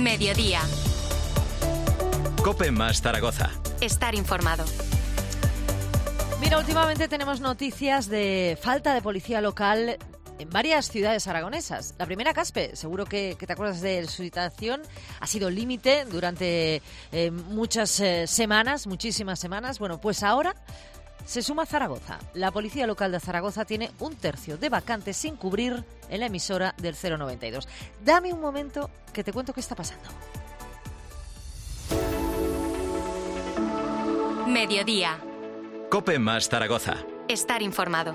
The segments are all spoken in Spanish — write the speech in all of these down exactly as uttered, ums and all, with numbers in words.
Mediodía. COPE más Zaragoza. Estar informado. Mira, últimamente tenemos noticias de falta de policía local en varias ciudades aragonesas. La primera, Caspe, seguro que, que te acuerdas de su situación, ha sido límite durante eh, muchas eh, semanas, muchísimas semanas. Bueno, pues ahora se suma Zaragoza. La policía local de Zaragoza tiene un tercio de vacantes sin cubrir en la emisora del cero noventa y dos. Dame un momento que te cuento qué está pasando. Mediodía. COPE más Zaragoza. Estar informado.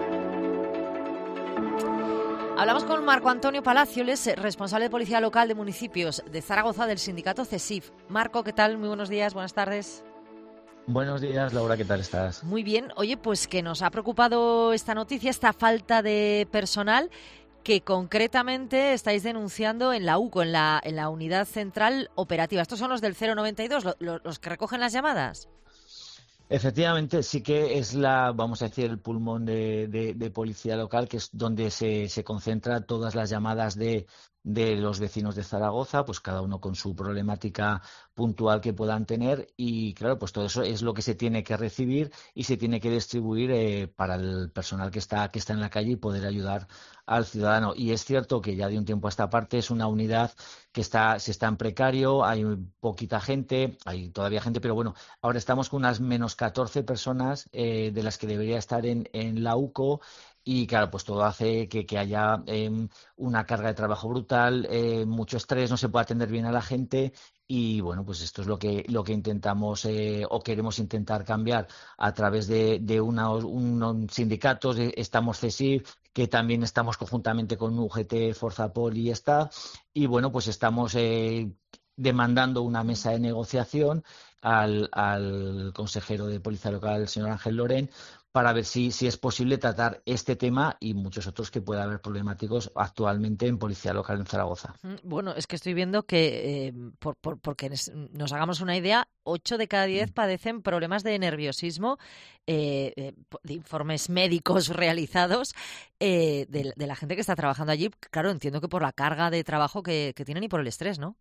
Hablamos con Marco Antonio Palacioles, responsable de Policía Local de Municipios de Zaragoza del sindicato CESIF. Marco, ¿qué tal? Muy buenos días, buenas tardes. Buenos días, Laura, ¿qué tal estás? Muy bien. Oye, pues que nos ha preocupado esta noticia, esta falta de personal que concretamente estáis denunciando en la U C O, en la, en la Unidad Central Operativa. ¿Estos son los del cero noventa y dos, lo, lo, los que recogen las llamadas? Efectivamente, sí que es la, vamos a decir, el pulmón de, de, de policía local, que es donde se, se concentran todas las llamadas de, de los vecinos de Zaragoza, pues cada uno con su problemática puntual que puedan tener, y claro, pues todo eso es lo que se tiene que recibir y se tiene que distribuir eh, para el personal que está, que está en la calle y poder ayudar al ciudadano. Y es cierto que ya de un tiempo a esta parte es una unidad que está, se está en precario, hay poquita gente, hay todavía gente, pero bueno, ahora estamos con unas menos catorce personas eh, de las que debería estar en, en la U C O. Y claro, pues todo hace que, que haya eh, una carga de trabajo brutal, eh, mucho estrés, no se puede atender bien a la gente. Y bueno, pues esto es lo que lo que intentamos eh, o queremos intentar cambiar a través de, de unos, unos sindicatos. De, estamos CESIF, que también estamos conjuntamente con U G T, Forzapol y esta. Y bueno, pues estamos eh, demandando una mesa de negociación al, al consejero de Policía Local, el señor Ángel Lorén, para ver si, si es posible tratar este tema y muchos otros que pueda haber problemáticos actualmente en Policía Local en Zaragoza. Bueno, es que estoy viendo que, eh, por, por, porque nos hagamos una idea, ocho de cada diez padecen problemas de nerviosismo, eh, eh, de informes médicos realizados eh, de, de la gente que está trabajando allí. Claro, entiendo que por la carga de trabajo que, que tienen y por el estrés, ¿no?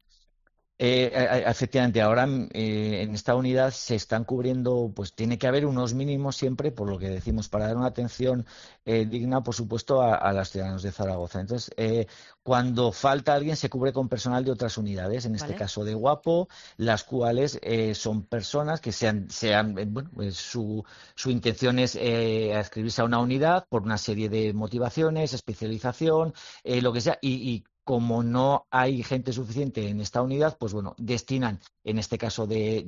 Eh, efectivamente, ahora eh, en esta unidad se están cubriendo, pues tiene que haber unos mínimos siempre, por lo que decimos, para dar una atención eh, digna, por supuesto, a, a los ciudadanos de Zaragoza. Entonces, eh, cuando falta alguien, se cubre con personal de otras unidades, en este ¿Vale? caso de Guapo, las cuales eh, son personas que sean, sean eh, bueno, pues su, su intención es eh, adscribirse a una unidad por una serie de motivaciones, especialización, eh, lo que sea, y, y como no hay gente suficiente en esta unidad, pues bueno, destinan, en este caso de,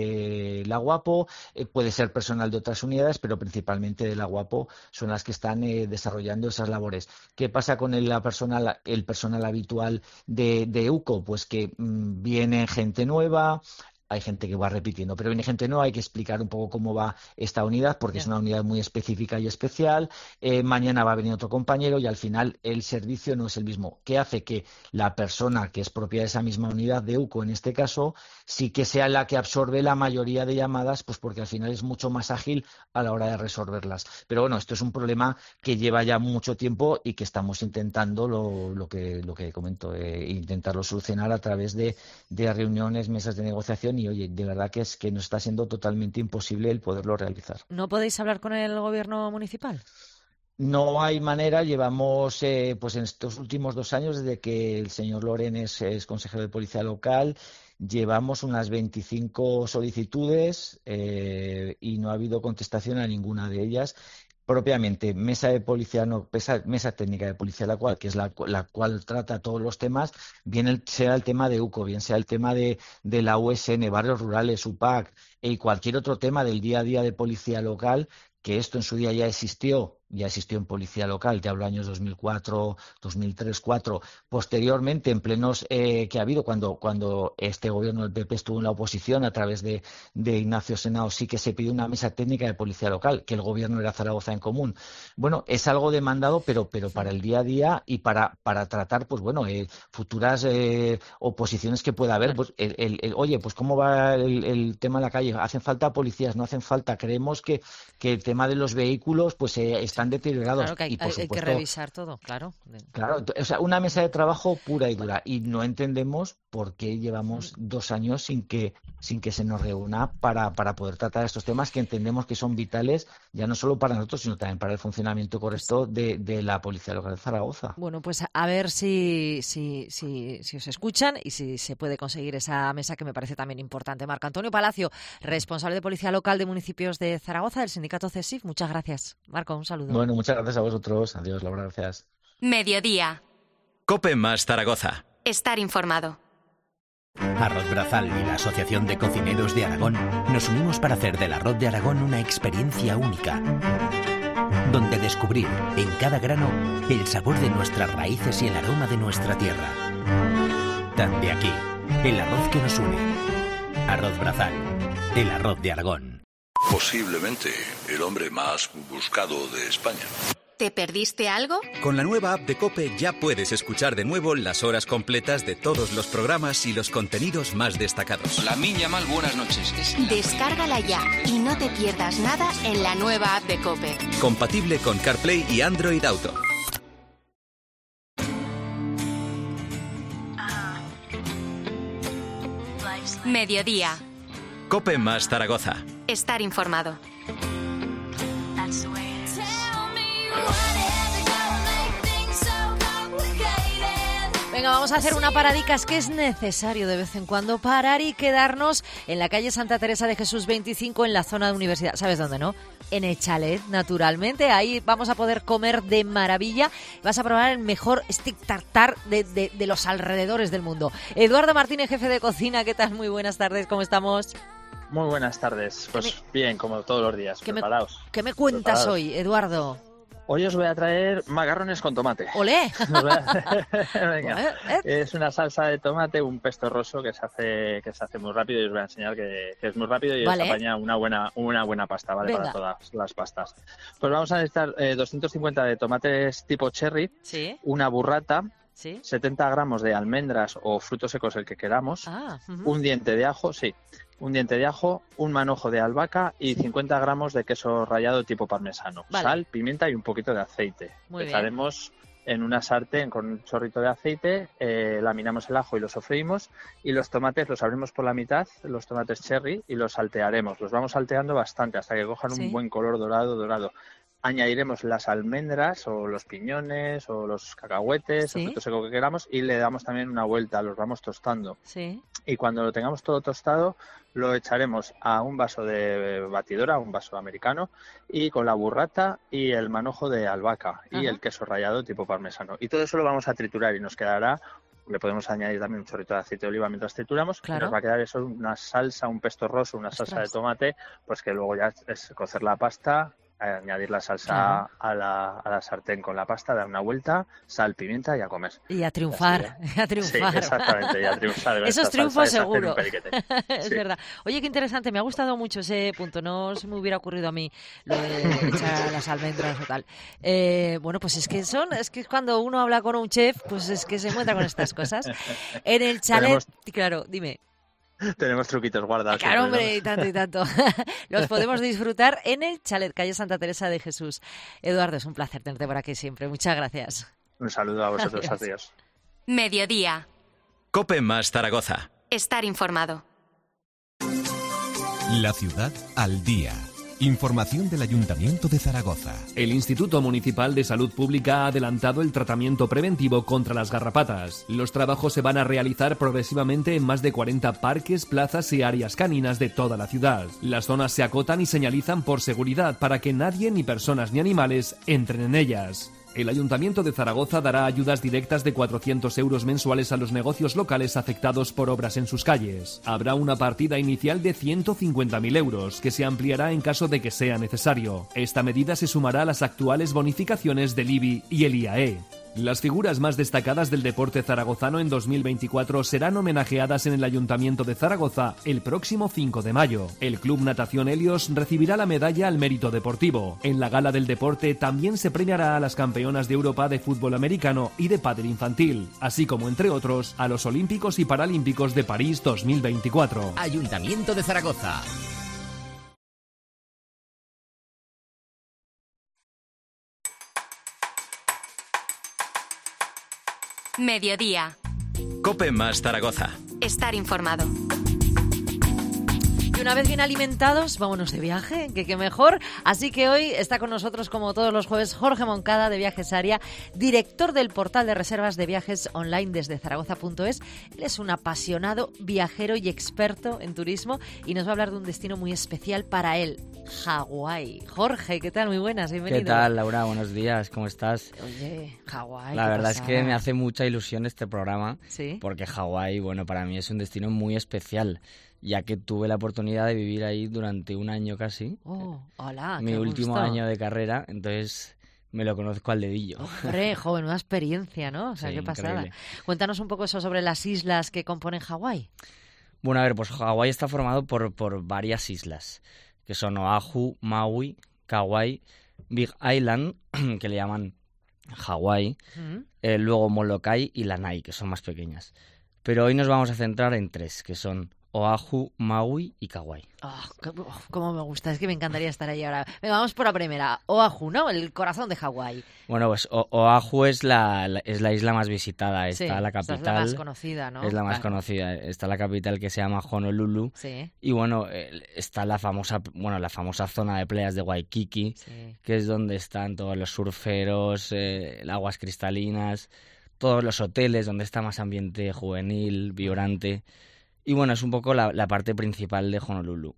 de la Guapo, eh, puede ser personal de otras unidades, pero principalmente de la Guapo son las que están eh, desarrollando esas labores. ¿Qué pasa con el, la personal, el personal habitual de, de U C O? Pues que mmm, viene gente nueva. Hay gente que va repitiendo, pero viene gente nueva, hay que explicar un poco cómo va esta unidad, porque yeah. es una unidad muy específica y especial. Eh, mañana va a venir otro compañero y al final el servicio no es el mismo. ¿Qué hace? Que la persona que es propia de esa misma unidad de U C O, en este caso, sí que sea la que absorbe la mayoría de llamadas, pues porque al final es mucho más ágil a la hora de resolverlas. Pero bueno, esto es un problema que lleva ya mucho tiempo y que estamos intentando, lo, lo, que, lo que comento, eh, intentarlo solucionar a través de, de reuniones, mesas de negociación. Y oye, de verdad que es que nos está siendo totalmente imposible el poderlo realizar. ¿No podéis hablar con el gobierno municipal? No hay manera. Llevamos, eh, pues en estos últimos dos años, desde que el señor Loren es, es consejero de Policía Local, llevamos unas veinticinco solicitudes eh, y no ha habido contestación a ninguna de ellas. Propiamente, mesa de policía, no, mesa, mesa técnica de policía, la cual, que es la, la cual trata todos los temas, bien el, sea el tema de U C O, bien sea el tema de, de la U S N, barrios rurales, U P A C y cualquier otro tema del día a día de policía local, que esto en su día ya existió, ya existió en policía local, te hablo años dos mil cuatro, dos mil tres, dos mil cuatro, posteriormente en plenos eh, que ha habido cuando, cuando este gobierno del P P estuvo en la oposición a través de, de Ignacio Senao, sí que se pidió una mesa técnica de policía local, que el gobierno era Zaragoza en Común. Bueno, es algo demandado, pero, pero para el día a día y para, para tratar, pues bueno, eh, futuras eh, oposiciones que pueda haber, pues el, el, el, oye, pues cómo va el, el tema en la calle, ¿hacen falta policías? ¿No hacen falta? Creemos que, que el tema de los vehículos, pues eh, están deteriorados. Claro que hay, y por hay, supuesto, hay que revisar todo, claro. Claro, o sea, una mesa de trabajo pura y dura. Y no entendemos por qué llevamos dos años sin que sin que se nos reúna para, para poder tratar estos temas que entendemos que son vitales, ya no solo para nosotros, sino también para el funcionamiento correcto de, de la Policía Local de Zaragoza. Bueno, pues a ver si, si, si, si os escuchan y si se puede conseguir esa mesa que me parece también importante. Marco Antonio Palacio, responsable de Policía Local de Municipios de Zaragoza, del sindicato CESIF. Muchas gracias. Marco, un saludo. Bueno, muchas gracias a vosotros. Adiós, Laura, gracias. Mediodía. COPE más Zaragoza. Estar informado. Arroz Brazal y la Asociación de Cocineros de Aragón nos unimos para hacer del arroz de Aragón una experiencia única, donde descubrir en cada grano el sabor de nuestras raíces y el aroma de nuestra tierra. Tan de aquí, el arroz que nos une. Arroz Brazal, el arroz de Aragón. Posiblemente el hombre más buscado de España. ¿Te perdiste algo? Con la nueva app de COPE ya puedes escuchar de nuevo las horas completas de todos los programas y los contenidos más destacados. La Minya Mal, buenas noches. Es Descárgala ya y no te pierdas nada en la nueva app de COPE. Compatible con CarPlay y Android Auto. Mediodía. COPE más Zaragoza. Estar informado. Venga, vamos a hacer una paradica. Es que es necesario de vez en cuando parar y quedarnos en la calle Santa Teresa de Jesús veinticinco, en la zona de universidad. ¿Sabes dónde, no? En el chalet, naturalmente. Ahí vamos a poder comer de maravilla. Vas a probar el mejor stick tartar de, de, de los alrededores del mundo. Eduardo Martínez, jefe de cocina, ¿qué tal? Muy buenas tardes, ¿cómo estamos? Muy buenas tardes. Pues me... bien, como todos los días, ¿Qué preparados. Me... ¿Qué me cuentas preparados. hoy, Eduardo? Hoy os voy a traer macarrones con tomate. ¡Olé! A... Venga. Es una salsa de tomate, un pesto rosso que se hace que se hace muy rápido, y os voy a enseñar que, que es muy rápido y vale. os apaña una buena una buena pasta, ¿vale? Venga. Para todas las pastas. Pues vamos a necesitar eh, doscientos cincuenta de tomates tipo cherry, ¿sí? Una burrata, ¿sí? setenta gramos de almendras o frutos secos, el que queramos, Ah, uh-huh. un diente de ajo, sí, un diente de ajo, un manojo de albahaca y cincuenta gramos de queso rallado tipo parmesano, vale. Sal, pimienta y un poquito de aceite. Muy Empezaremos en una sartén con un chorrito de aceite, eh, laminamos el ajo y lo sofreímos, y los tomates los abrimos por la mitad, los tomates cherry, y los saltearemos. Los vamos salteando bastante hasta que cojan ¿sí? un buen color dorado, dorado. Añadiremos las almendras o los piñones o los cacahuetes, ¿sí? o fruto seco que queramos, y le damos también una vuelta, los vamos tostando. Sí. Y cuando lo tengamos todo tostado, lo echaremos a un vaso de batidora, un vaso americano, y con la burrata y el manojo de albahaca y Ajá. el queso rallado tipo parmesano. Y todo eso lo vamos a triturar y nos quedará, le podemos añadir también un chorrito de aceite de oliva mientras trituramos, claro. y nos va a quedar eso, una salsa, un pesto rosso, una Ostras. salsa de tomate, pues que luego ya es cocer la pasta, añadir la salsa claro. a, la, a la sartén con la pasta, dar una vuelta, sal, pimienta y a comer. Y a triunfar, Así, a triunfar. Sí, exactamente, y a triunfar. Eso es triunfo salsa, seguro. Es, hacer un periquete. Es Sí. verdad. Oye, qué interesante, me ha gustado mucho ese punto. No se me hubiera ocurrido a mí lo de echar las almendras o tal. Eh, bueno, pues es que son, es que cuando uno habla con un chef, pues es que se encuentra con estas cosas. En el chalet, Tenemos... claro, dime. Tenemos truquitos guardados. Claro, siempre, hombre, ¿no? y tanto y tanto. Los podemos disfrutar en el chalet, calle Santa Teresa de Jesús. Eduardo, es un placer tenerte por aquí siempre. Muchas gracias. Un saludo a vosotros, Gracias. adiós. Mediodía. COPE más Zaragoza. Estar informado. La ciudad al día. Información del Ayuntamiento de Zaragoza. El Instituto Municipal de Salud Pública ha adelantado el tratamiento preventivo contra las garrapatas. Los trabajos se van a realizar progresivamente en más de cuarenta parques, plazas y áreas caninas de toda la ciudad. Las zonas se acotan y señalizan por seguridad para que nadie, ni personas ni animales, entren en ellas. El Ayuntamiento de Zaragoza dará ayudas directas de cuatrocientos euros mensuales a los negocios locales afectados por obras en sus calles. Habrá una partida inicial de ciento cincuenta mil euros, que se ampliará en caso de que sea necesario. Esta medida se sumará a las actuales bonificaciones del I B I y el I A E. Las figuras más destacadas del deporte zaragozano en dos mil veinticuatro serán homenajeadas en el Ayuntamiento de Zaragoza el próximo cinco de mayo. El Club Natación Helios recibirá la medalla al mérito deportivo. En la Gala del Deporte también se premiará a las campeonas de Europa de fútbol americano y de pádel infantil, así como, entre otros, a los Olímpicos y Paralímpicos de París dos mil veinticuatro. Ayuntamiento de Zaragoza. Mediodía. COPE más Zaragoza. Estar informado. Y una vez bien alimentados, vámonos de viaje, que qué mejor. Así que hoy está con nosotros, como todos los jueves, Jorge Moncada, de Viajes Aria, director del portal de reservas de viajes online desde zaragoza punto es. Él es un apasionado viajero y experto en turismo y nos va a hablar de un destino muy especial para él, Hawái. Jorge, ¿qué tal? Muy buenas, bienvenido. ¿Qué tal, Laura? Buenos días, ¿cómo estás? Oye, Hawái. La verdad pasa? es que me hace mucha ilusión este programa, ¿Sí? Porque Hawái, bueno, para mí es un destino muy especial, ya que tuve la oportunidad de vivir ahí durante un año casi. Oh, hola, Mi qué último gusto. año de carrera, entonces me lo conozco al dedillo. Hombre, joven, una experiencia, ¿no? O sea, Sí, qué pasada. increíble. Cuéntanos un poco eso sobre las islas que componen Hawái. Bueno, a ver, pues Hawái está formado por, por varias islas, que son Oahu, Maui, Kauai, Big Island, que le llaman Hawái, Mm. eh, luego Molokai y Lanai, que son más pequeñas. Pero hoy nos vamos a centrar en tres, que son Oahu, Maui y Kauai. Oh, qué- oh, cómo me gusta, es que me encantaría estar ahí ahora. Venga, vamos por la primera. Oahu, ¿no? El corazón de Hawái. Bueno, pues O- Oahu es la, la- es la isla más visitada, está Sí, la esa capital. es la más conocida, ¿no? Es la más Claro. conocida, está la capital que se llama Honolulu. Sí. Y bueno, eh, está la famosa, bueno, la famosa zona de playas de Waikiki, Sí. que es donde están todos los surferos, eh, aguas cristalinas, todos los hoteles, donde está más ambiente juvenil, vibrante. Y bueno, es un poco la, la parte principal de Honolulu.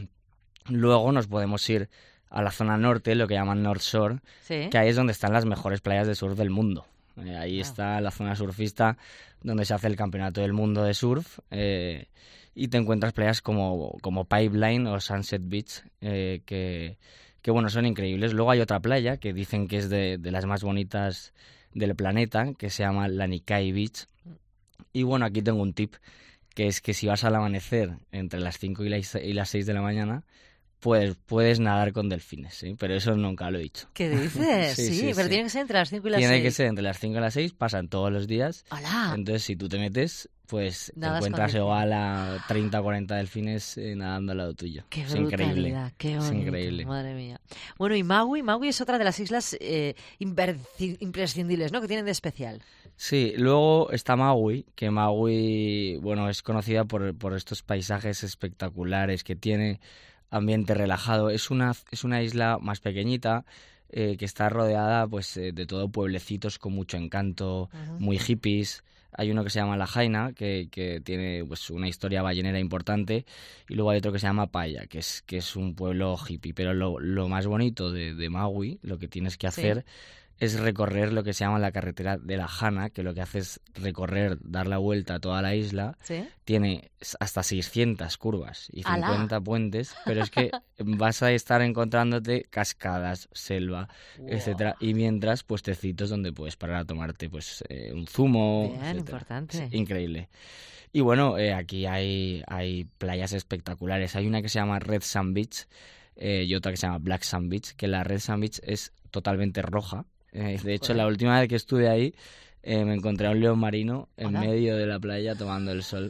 Luego nos podemos ir a la zona norte, lo que llaman North Shore, Sí. que ahí es donde están las mejores playas de surf del mundo. Eh, ahí Wow. está la zona surfista donde se hace el campeonato del mundo de surf, eh, y te encuentras playas como, como Pipeline o Sunset Beach, eh, que, que bueno, son increíbles. Luego hay otra playa que dicen que es de, de las más bonitas del planeta, que se llama Lanikai Beach. Y bueno, aquí tengo un tip, que es que si vas al amanecer entre las cinco y las, y las seis de la mañana, pues puedes nadar con delfines, ¿sí? Pero eso nunca lo he dicho. ¿Qué dices? Sí, sí, sí, pero sí. tiene que ser entre las cinco y las Tiene seis. que ser entre las cinco y las seis, pasan todos los días. ¡Hala! Entonces, si tú te metes, pues te Nadas con encuentras delfines. igual a treinta o cuarenta delfines eh, nadando al lado tuyo. ¡Qué es brutalidad! increíble. ¡Qué Es bonito! increíble. Madre mía. Bueno, y Maui, Maui es otra de las islas eh, imperci- imprescindibles, ¿no? Que tienen de especial. Sí, luego está Maui, que Maui, bueno, es conocida por, por estos paisajes espectaculares que tiene, ambiente relajado. Es una, es una isla más pequeñita, eh, que está rodeada pues eh, de todo pueblecitos con mucho encanto, Ujú. muy hippies. Hay uno que se llama La Jaina, que, que tiene pues una historia ballenera importante, y luego hay otro que se llama Paia, que es, que es un pueblo hippie. Pero lo, lo más bonito de, de Maui, lo que tienes que hacer, es recorrer lo que se llama la carretera de la Hana, que lo que hace es recorrer, dar la vuelta a toda la isla. ¿Sí? Tiene hasta seiscientas curvas y ¡Hala! cincuenta puentes, pero es que vas a estar encontrándote cascadas, selva, Wow. etcétera, y mientras puestecitos donde puedes parar a tomarte pues eh, un zumo, Bien, etcétera. importante. Sí, increíble. Y bueno, eh, aquí hay, hay playas espectaculares. Hay una que se llama Red Sand Beach, eh, y otra que se llama Black Sand Beach, que la Red Sand Beach es totalmente roja. Eh, de hecho, Joder. la última vez que estuve ahí, eh, me encontré a un león marino en Hola. medio de la playa tomando el sol.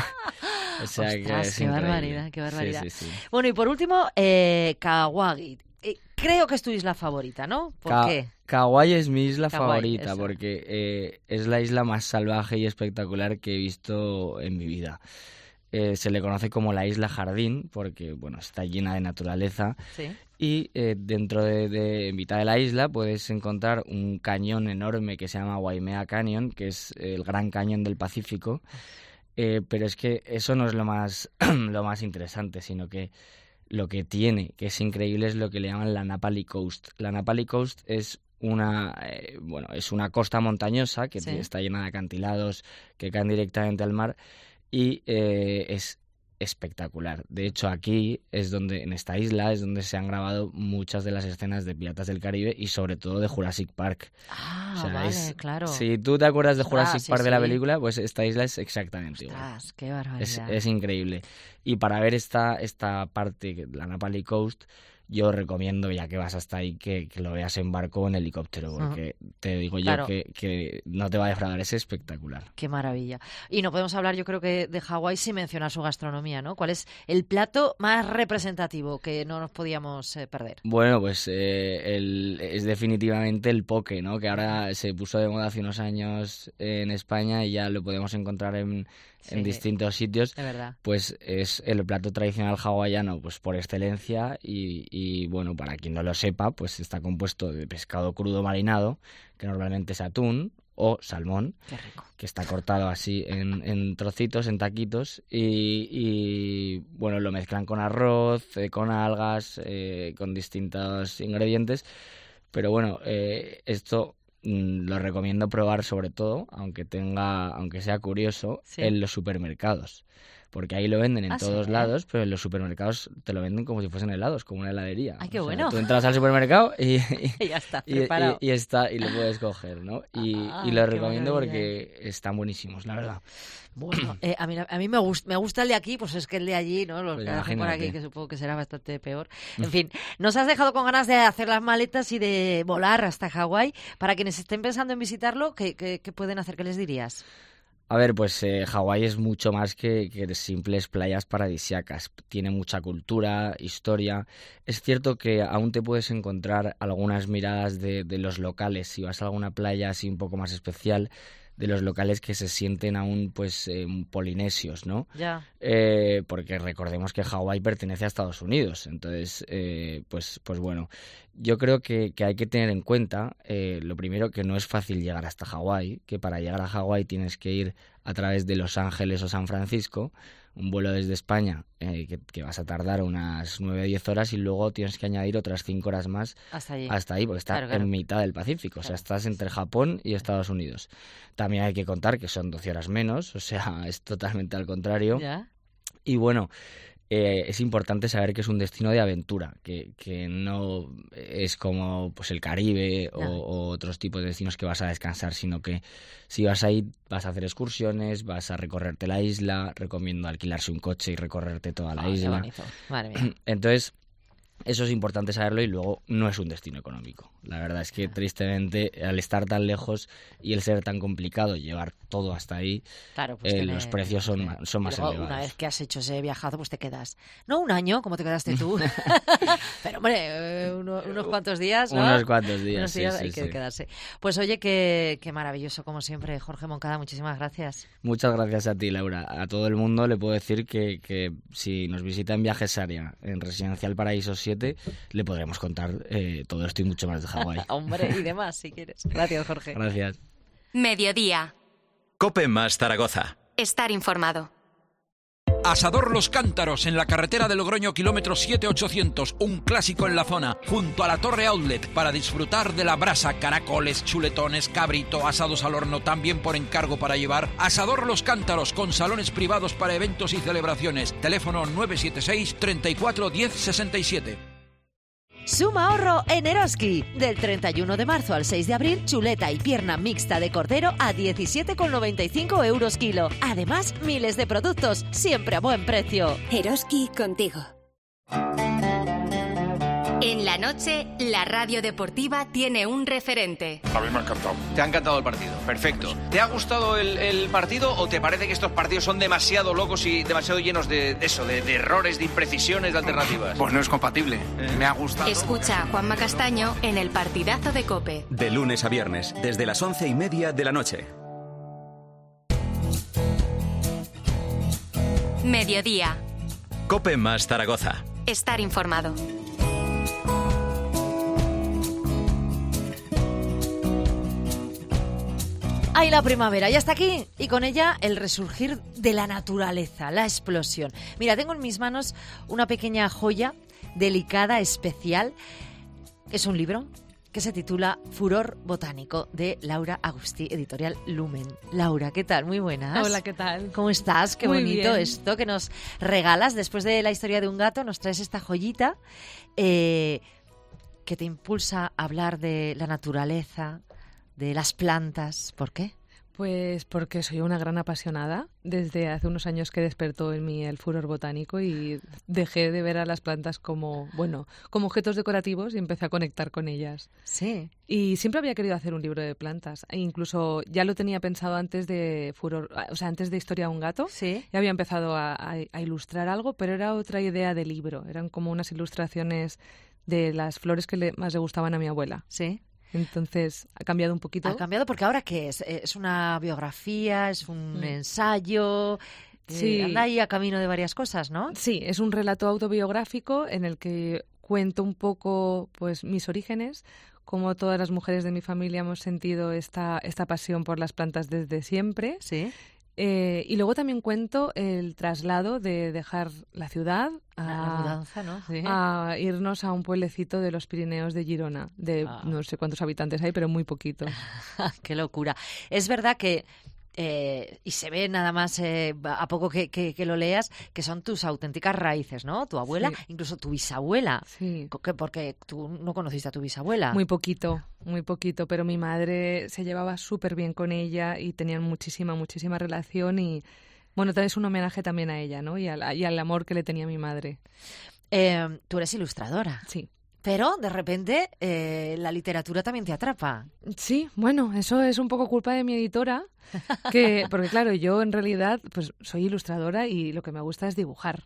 O sea que Ostras, es qué increíble. barbaridad, qué Sí, barbaridad. sí, sí. Bueno, y por último, eh, Kauai. Eh, creo que es tu isla favorita, ¿no? ¿Por Ka- qué? Kauai es mi isla Kauai, favorita eso. porque eh, es la isla más salvaje y espectacular que he visto en mi vida. Eh, se le conoce como la isla jardín porque bueno, está llena de naturaleza. Sí. Y eh, dentro de, de en mitad de la isla puedes encontrar un cañón enorme que se llama Waimea Canyon, que es el gran cañón del Pacífico. Eh, pero es que eso no es lo más, lo más interesante, sino que lo que tiene, que es increíble, es lo que le llaman la Napali Coast. La Napali Coast es una, eh, bueno, es una costa montañosa que Sí. t- está llena de acantilados que caen directamente al mar y eh, es espectacular. De hecho, aquí es donde, en esta isla, es donde se han grabado muchas de las escenas de Piratas del Caribe y sobre todo de Jurassic Park. Ah, O sea, vale, es- claro. Si tú te acuerdas de Ostras, Jurassic sí, Park de la sí. película, pues esta isla es exactamente igual. Ostras, qué Es, barbaridad. es increíble. Y para ver esta, esta parte, la Napali Coast, yo recomiendo, ya que vas hasta ahí, que, que lo veas en barco o en helicóptero, porque uh-huh. te digo yo claro. que, que no te va a defraudar, es espectacular. Qué maravilla. Y no podemos hablar, yo creo que de Hawái sin mencionar su gastronomía, ¿no? ¿Cuál es el plato más representativo que no nos podíamos eh, perder? Bueno, pues eh, el, es definitivamente el poke, ¿no? Que ahora se puso de moda hace unos años en España y ya lo podemos encontrar en, sí, en distintos sitios. De verdad. Pues es el plato tradicional hawaiano, pues por excelencia y, y bueno, para quien no lo sepa, pues está compuesto de pescado crudo marinado, que normalmente es atún o salmón, Qué rico. que está cortado así en, en trocitos, en taquitos, y, y bueno, lo mezclan con arroz, eh, con algas, eh, con distintos ingredientes, pero bueno, eh, esto mm, lo recomiendo probar sobre todo, aunque tenga, aunque sea curioso, sí. en los supermercados. Porque ahí lo venden en ah, todos sí, ¿eh? lados, pero en los supermercados te lo venden como si fuesen helados, como una heladería. ¡Ay, qué o sea, bueno! Tú entras al supermercado y, y, y ya está, y, preparado. Y, y, está, y lo puedes coger, ¿no? Y, ah, y lo recomiendo porque están buenísimos, la verdad. Bueno, eh, a mí, a mí me, gusta, me gusta el de aquí, pues es que el de allí, ¿no? Los pues que hacen por aquí, que supongo que será bastante peor. En Mm. fin, nos has dejado con ganas de hacer las maletas y de volar hasta Hawái. Para quienes estén pensando en visitarlo, ¿qué, qué, qué pueden hacer? ¿Qué les dirías? A ver, pues eh, Hawái es mucho más que, que simples playas paradisíacas. Tiene mucha cultura, historia. Es cierto que aún te puedes encontrar algunas miradas de, de los locales. Si vas a alguna playa así un poco más especial, de los locales que se sienten aún pues eh, polinesios, ¿no? Ya. Eh, porque recordemos que Hawái pertenece a Estados Unidos. Entonces, eh, pues, pues bueno, yo creo que, que hay que tener en cuenta, eh, lo primero, que no es fácil llegar hasta Hawái, que para llegar a Hawái tienes que ir a través de Los Ángeles o San Francisco, un vuelo desde España eh, que, que vas a tardar unas nueve o diez horas y luego tienes que añadir otras cinco horas más hasta allí, hasta ahí porque está claro, claro. en mitad del Pacífico, claro. O sea, estás entre Japón y Estados Unidos. También hay que contar que son doce horas menos, o sea, es totalmente al contrario. ¿Ya? Y bueno, eh, es importante saber que es un destino de aventura, que, que no es como pues el Caribe o, no. o otros tipos de destinos que vas a descansar, sino que si vas ahí vas a hacer excursiones, vas a recorrerte la isla. Recomiendo alquilarse un coche y recorrerte toda la oh, isla. Qué bonito. Madre mía. Entonces, eso es importante saberlo y luego no es un destino económico. La verdad es que tristemente al estar tan lejos y el ser tan complicado llevar todo hasta ahí, claro, pues eh, tiene, los precios son, tiene. son más luego, elevados. Una vez que has hecho ese viajazo, pues te quedas, no un año como te quedaste tú, pero hombre, uno, unos cuantos días, ¿no? Unos cuantos días, unos días sí, hay sí, que sí. quedarse. Pues oye, qué, qué maravilloso como siempre, Jorge Moncada, muchísimas gracias. Muchas gracias a ti, Laura. A todo el mundo le puedo decir que, que si nos visita en Viajes Aria, en Residencial Paraíso siete, le podremos contar eh, todo esto y mucho más de Hawái. Hombre, y demás, si quieres. Gracias, Jorge. Gracias. Mediodía. COPE más Zaragoza. Estar informado. Asador Los Cántaros, en la carretera de Logroño, kilómetro siete ochocientos, un clásico en la zona, junto a la Torre Outlet, para disfrutar de la brasa, caracoles, chuletones, cabrito, asados al horno, también por encargo para llevar. Asador Los Cántaros, con salones privados para eventos y celebraciones. Teléfono nueve siete seis, treinta y cuatro, diez sesenta y siete. Suma ahorro en Eroski. Del treinta y uno de marzo al seis de abril, chuleta y pierna mixta de cordero a diecisiete con noventa y cinco euros kilo. Además, miles de productos, siempre a buen precio. Eroski contigo. En la noche, la radio deportiva tiene un referente. A mí me ha encantado. Te ha encantado el partido, perfecto. ¿Te ha gustado el, el partido o te parece que estos partidos son demasiado locos y demasiado llenos de, de eso, de, de errores, de imprecisiones, de alternativas? Pues no es compatible, eh. me ha gustado. Escucha a Juanma Castaño en el partidazo de COPE. De lunes a viernes, desde las once y media de la noche. Mediodía. COPE más Zaragoza. Estar informado. ¡Ay, la primavera! Ya está aquí. Y con ella el resurgir de la naturaleza, la explosión. Mira, tengo en mis manos una pequeña joya, delicada, especial. Es un libro que se titula Furor Botánico, de Laura Agustí, editorial Lumen. Laura, ¿qué tal? Muy buenas. Hola, ¿qué tal? ¿Cómo estás? Qué Muy bonito bien. esto que nos regalas. Después de la historia de un gato, nos traes esta joyita eh, que te impulsa a hablar de la naturaleza, de las plantas. ¿Por qué? Pues porque soy una gran apasionada. Desde hace unos años que despertó en mí el furor botánico y dejé de ver a las plantas como, bueno, como objetos decorativos y empecé a conectar con ellas. Sí. Y siempre había querido hacer un libro de plantas. E incluso ya lo tenía pensado antes de furor, o sea, antes de Historia de un gato. Sí. Ya había empezado a, a, a ilustrar algo, pero era otra idea de libro. Eran como unas ilustraciones de las flores que le, más le gustaban a mi abuela. Sí. Entonces, ha cambiado un poquito. Ha cambiado porque ahora ¿qué es? ¿Es una biografía? ¿Es un mm. ensayo? Sí. Eh, anda ahí a camino de varias cosas, ¿no? Sí, es un relato autobiográfico en el que cuento un poco pues mis orígenes, cómo todas las mujeres de mi familia hemos sentido esta, esta pasión por las plantas desde siempre. Sí. Eh, y luego también cuento el traslado de dejar la ciudad a, la mudanza, ¿no? Sí. a irnos a un pueblecito de los Pirineos de Girona, de ah. no sé cuántos habitantes hay, pero muy poquitos. ¡Qué locura! Es verdad que, eh, y se ve nada más eh, a poco que, que, que lo leas, que son tus auténticas raíces, ¿no? Tu abuela, sí. incluso tu bisabuela. Sí. Porque tú no conociste a tu bisabuela. Muy poquito. Muy poquito, pero mi madre se llevaba súper bien con ella y tenían muchísima, muchísima relación y, bueno, es un homenaje también a ella, ¿no? Y al, y al amor que le tenía a mi madre. Eh, tú eres ilustradora. Sí. Pero, de repente, eh, la literatura también te atrapa. Sí, bueno, eso es un poco culpa de mi editora, que porque, claro, yo en realidad pues soy ilustradora y lo que me gusta es dibujar.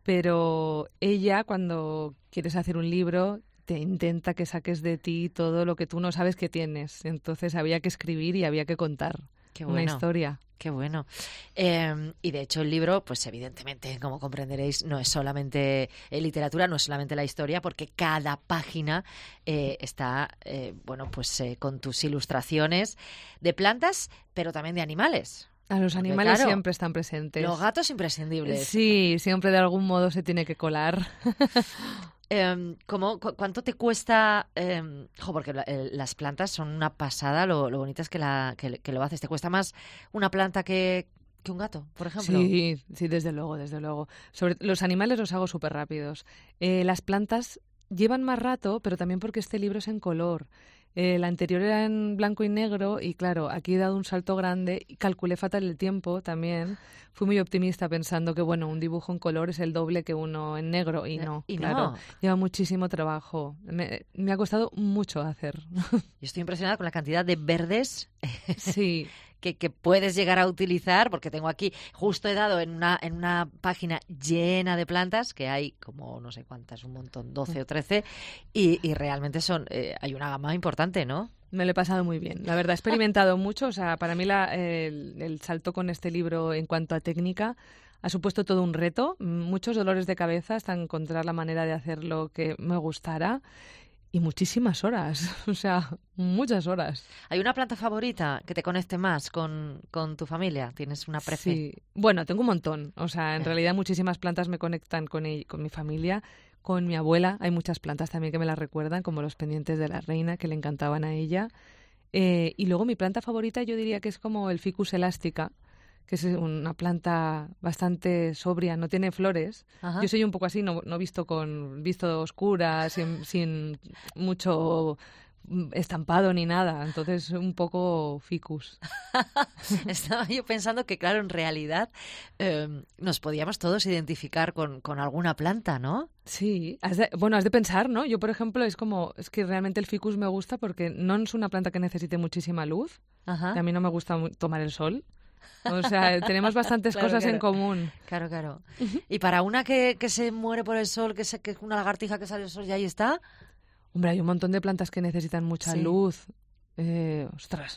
Pero ella, cuando quieres hacer un libro, te intenta que saques de ti todo lo que tú no sabes que tienes. Entonces había que escribir y había que contar Qué bueno. una historia. Qué bueno. Eh, y de hecho el libro, pues evidentemente, como comprenderéis, no es solamente eh, literatura, no es solamente la historia, porque cada página eh, está, eh, bueno, pues eh, con tus ilustraciones de plantas, pero también de animales. A los Porque, animales claro, siempre están presentes. Los gatos imprescindibles. Sí, siempre de algún modo se tiene que colar. Eh, ¿cómo, cu ¿Cuánto te cuesta? Eh, jo, porque la, eh, las plantas son una pasada, lo, lo bonito es que, la, que, que lo haces. ¿Te cuesta más una planta que, que un gato, por ejemplo? Sí, sí, desde luego, desde luego. Sobre los animales los hago súper rápidos. Eh, las plantas llevan más rato, pero también porque este libro es en color. Eh, la anterior era en blanco y negro y claro, aquí he dado un salto grande y calculé fatal el tiempo también. Fui muy optimista pensando que bueno, un dibujo en color es el doble que uno en negro y no, y claro, no. lleva muchísimo trabajo. Me, me ha costado mucho hacer. Yo estoy impresionada con la cantidad de verdes sí. que, que puedes llegar a utilizar, porque tengo aquí, justo he dado en una, en una página llena de plantas, que hay como no sé cuántas, un montón, doce o trece, y, y realmente son eh, hay una gama importante, ¿no? Me lo he pasado muy bien. La verdad, he experimentado mucho. O sea, para mí la, el, el salto con este libro en cuanto a técnica ha supuesto todo un reto. Muchos dolores de cabeza hasta encontrar la manera de hacerlo que me gustara. Y muchísimas horas. O sea, muchas horas. ¿Hay una planta favorita que te conecte más con, con tu familia? ¿Tienes una preferencia? Sí. Bueno, tengo un montón. O sea, en eh. realidad muchísimas plantas me conectan con, el, con mi familia. Con mi abuela hay muchas plantas también que me las recuerdan, como los pendientes de la reina, que le encantaban a ella. Eh, y luego mi planta favorita yo diría que es como el Ficus elástica, que es una planta bastante sobria, no tiene flores. Ajá. Yo soy un poco así, no, no visto con visto oscura, sin, sin mucho estampado ni nada, entonces un poco ficus. Estaba yo pensando que, claro, en realidad eh, nos podíamos todos identificar con, con alguna planta, ¿no? Sí, has de, bueno, has de pensar, ¿no? Yo, por ejemplo, es como, es que realmente el ficus me gusta porque no es una planta que necesite muchísima luz. Ajá. A mí no me gusta tomar el sol. O sea, tenemos bastantes claro, cosas claro. en común. Claro, claro. Y para una que, que se muere por el sol, que, se, que es una lagartija que sale del sol y ahí está... Hombre, hay un montón de plantas que necesitan mucha sí. luz. Eh, ostras.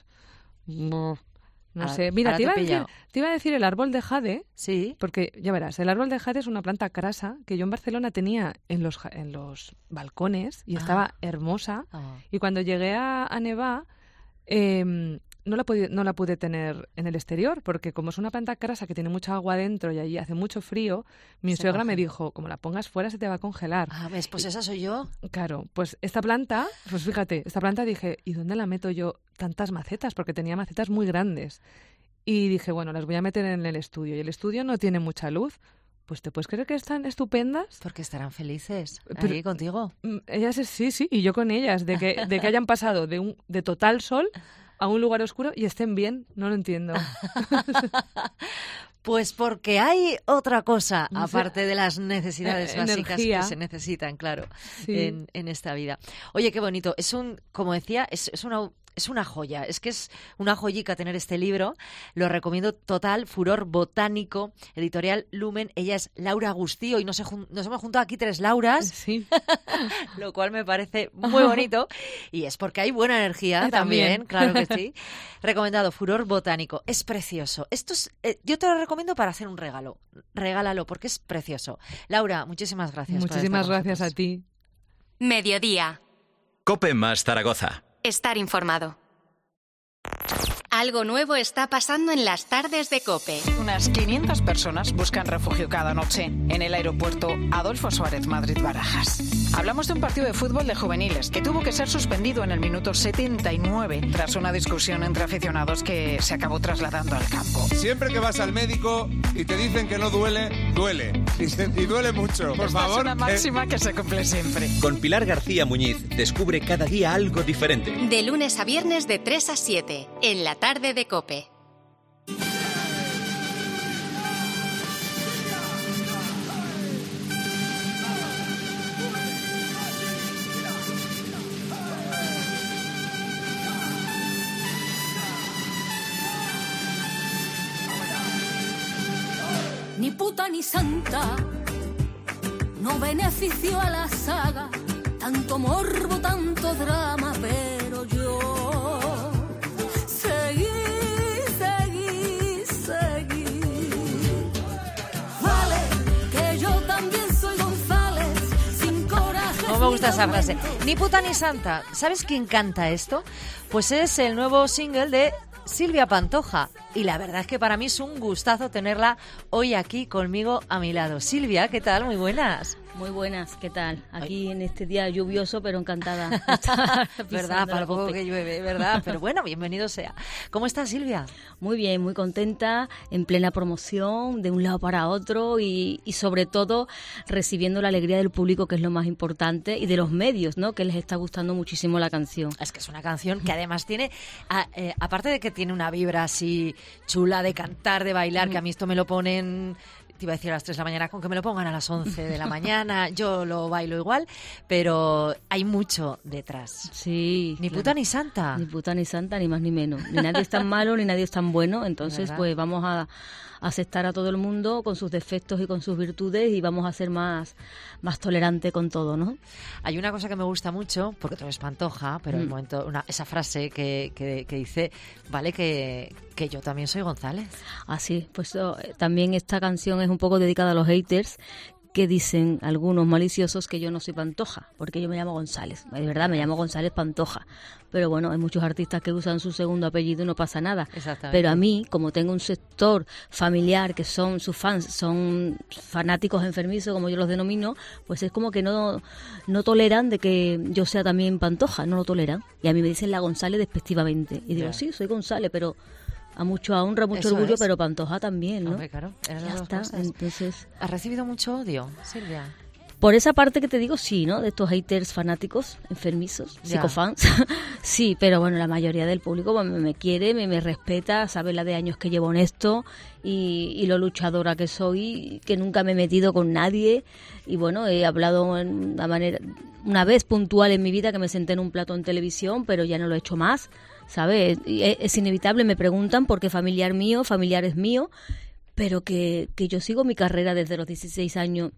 No ahora, sé. Mira, te iba, te, decir, te iba a decir el árbol de jade. Sí. Porque, ya verás, el árbol de jade es una planta crasa que yo en Barcelona tenía en los, en los balcones y ah. estaba hermosa. Ah. Y cuando llegué a, a Nevá, eh, no, la pude, no la pude tener en el exterior porque como es una planta crasa que tiene mucha agua dentro y allí hace mucho frío, mi se suegra congela. Me dijo, como la pongas fuera se te va a congelar. Ah, ¿ves? Pues y, esa soy yo. Claro, pues esta planta, pues fíjate, esta planta dije, ¿y dónde la meto yo tantas macetas? Porque tenía macetas muy grandes. Y dije, bueno, las voy a meter en el estudio. Y el estudio no tiene mucha luz. Pues te puedes creer que están estupendas. Porque estarán felices Pero, ahí contigo. Ellas sí, sí, y yo con ellas, de que, de que hayan pasado de, un, de total sol a un lugar oscuro y estén bien? No lo entiendo. Pues porque hay otra cosa, No sé. aparte de las necesidades Eh, básicas energía. que se necesitan, claro, Sí. en, en esta vida. Oye, qué bonito. Es un, como decía, es, es una... Es una joya, es que es una joyica tener este libro, lo recomiendo total, Furor Botánico, editorial Lumen. Ella es Laura Agustío y nos, he jun- nos hemos juntado aquí tres Lauras, Sí. lo cual me parece muy bonito y es porque hay buena energía también, También. claro que sí. Recomendado, Furor Botánico, es precioso. Esto es, eh, yo te lo recomiendo para hacer un regalo, regálalo porque es precioso. Laura, muchísimas gracias. por Muchísimas estar con gracias a nosotros. ti. Mediodía. Cope más Zaragoza. Estar informado. Algo nuevo está pasando en las tardes de COPE. Unas quinientas personas buscan refugio cada noche en el aeropuerto Adolfo Suárez Madrid-Barajas. Hablamos de un partido de fútbol de juveniles que tuvo que ser suspendido en el minuto setenta y nueve tras una discusión entre aficionados que se acabó trasladando al campo. Siempre que vas al médico y te dicen que no duele, duele. Y, se- y duele mucho. Por Esta favor. es una máxima eh, que se cumple siempre. Con Pilar García Muñiz descubre cada día algo diferente. De lunes a viernes de tres a siete, en la tarde de COPE. Ni puta ni santa, no beneficio a la saga, tanto morbo, tanto drama, pero yo seguí, seguí, seguí. Vale, que yo también soy González, sin coraje. No me gusta esa frase. Ni puta ni santa. ¿Sabes quién canta esto? Pues es el nuevo single de Silvia Pantoja. Y la verdad es que para mí es un gustazo tenerla hoy aquí conmigo a mi lado. Silvia, ¿qué tal? Muy buenas. Muy buenas, ¿qué tal? Aquí en este día lluvioso, pero encantada. ¿Verdad? Para poco que llueve, ¿verdad? Pero bueno, bienvenido sea. ¿Cómo estás, Silvia? Muy bien, muy contenta, en plena promoción, de un lado para otro y, y sobre todo recibiendo la alegría del público, que es lo más importante, y de los medios, ¿no? Que les está gustando muchísimo la canción. Es que es una canción que además tiene, a- eh, aparte de que tiene una vibra así chula de cantar, de bailar, que a mí esto me lo ponen... Te iba a decir a las tres de la mañana, con que me lo pongan a las once de la mañana, yo lo bailo igual, pero hay mucho detrás. Sí. Ni claro. puta ni santa. Ni puta ni santa, ni más ni menos. Ni nadie es tan malo, ni nadie es tan bueno. Entonces, ¿Verdad? pues vamos a aceptar a todo el mundo con sus defectos y con sus virtudes y vamos a ser más, más tolerante con todo, ¿no? Hay una cosa que me gusta mucho, porque tú eres Pantoja, pero el Mm. momento, una, esa frase que, que, que dice, vale, que, que yo también soy González. Así, pues oh, eh, también esta canción es un poco dedicada a los haters que dicen algunos maliciosos que yo no soy Pantoja, porque yo me llamo González. De verdad, me llamo González Pantoja. Pero bueno, hay muchos artistas que usan su segundo apellido y no pasa nada. Exactamente. Pero a mí, como tengo un sector familiar que son sus fans, son fanáticos enfermizos, como yo los denomino, pues es como que no, no toleran de que yo sea también Pantoja, no lo toleran. Y a mí me dicen la González despectivamente. Y digo, Ya. sí, soy González, pero... A mucho honra, mucho Eso orgullo, es. pero Pantoja también, ¿no? Hombre, claro, eran Ya las dos está, cosas. entonces... ¿Has recibido mucho odio, Silvia? Por esa parte que te digo, sí, ¿no? De estos haters fanáticos, enfermizos, Ya. psicofans. Sí, pero bueno, la mayoría del público pues, me, me quiere, me, me respeta, sabe la de años que llevo en esto y, y lo luchadora que soy, que nunca me he metido con nadie. Y bueno, he hablado en una manera, una vez puntual en mi vida que me senté en un plato en televisión, pero ya no lo he hecho más, ¿sabes? Y es, es inevitable, me preguntan por qué familiar mío, familiar es mío, pero que, que yo sigo mi carrera desde los dieciséis años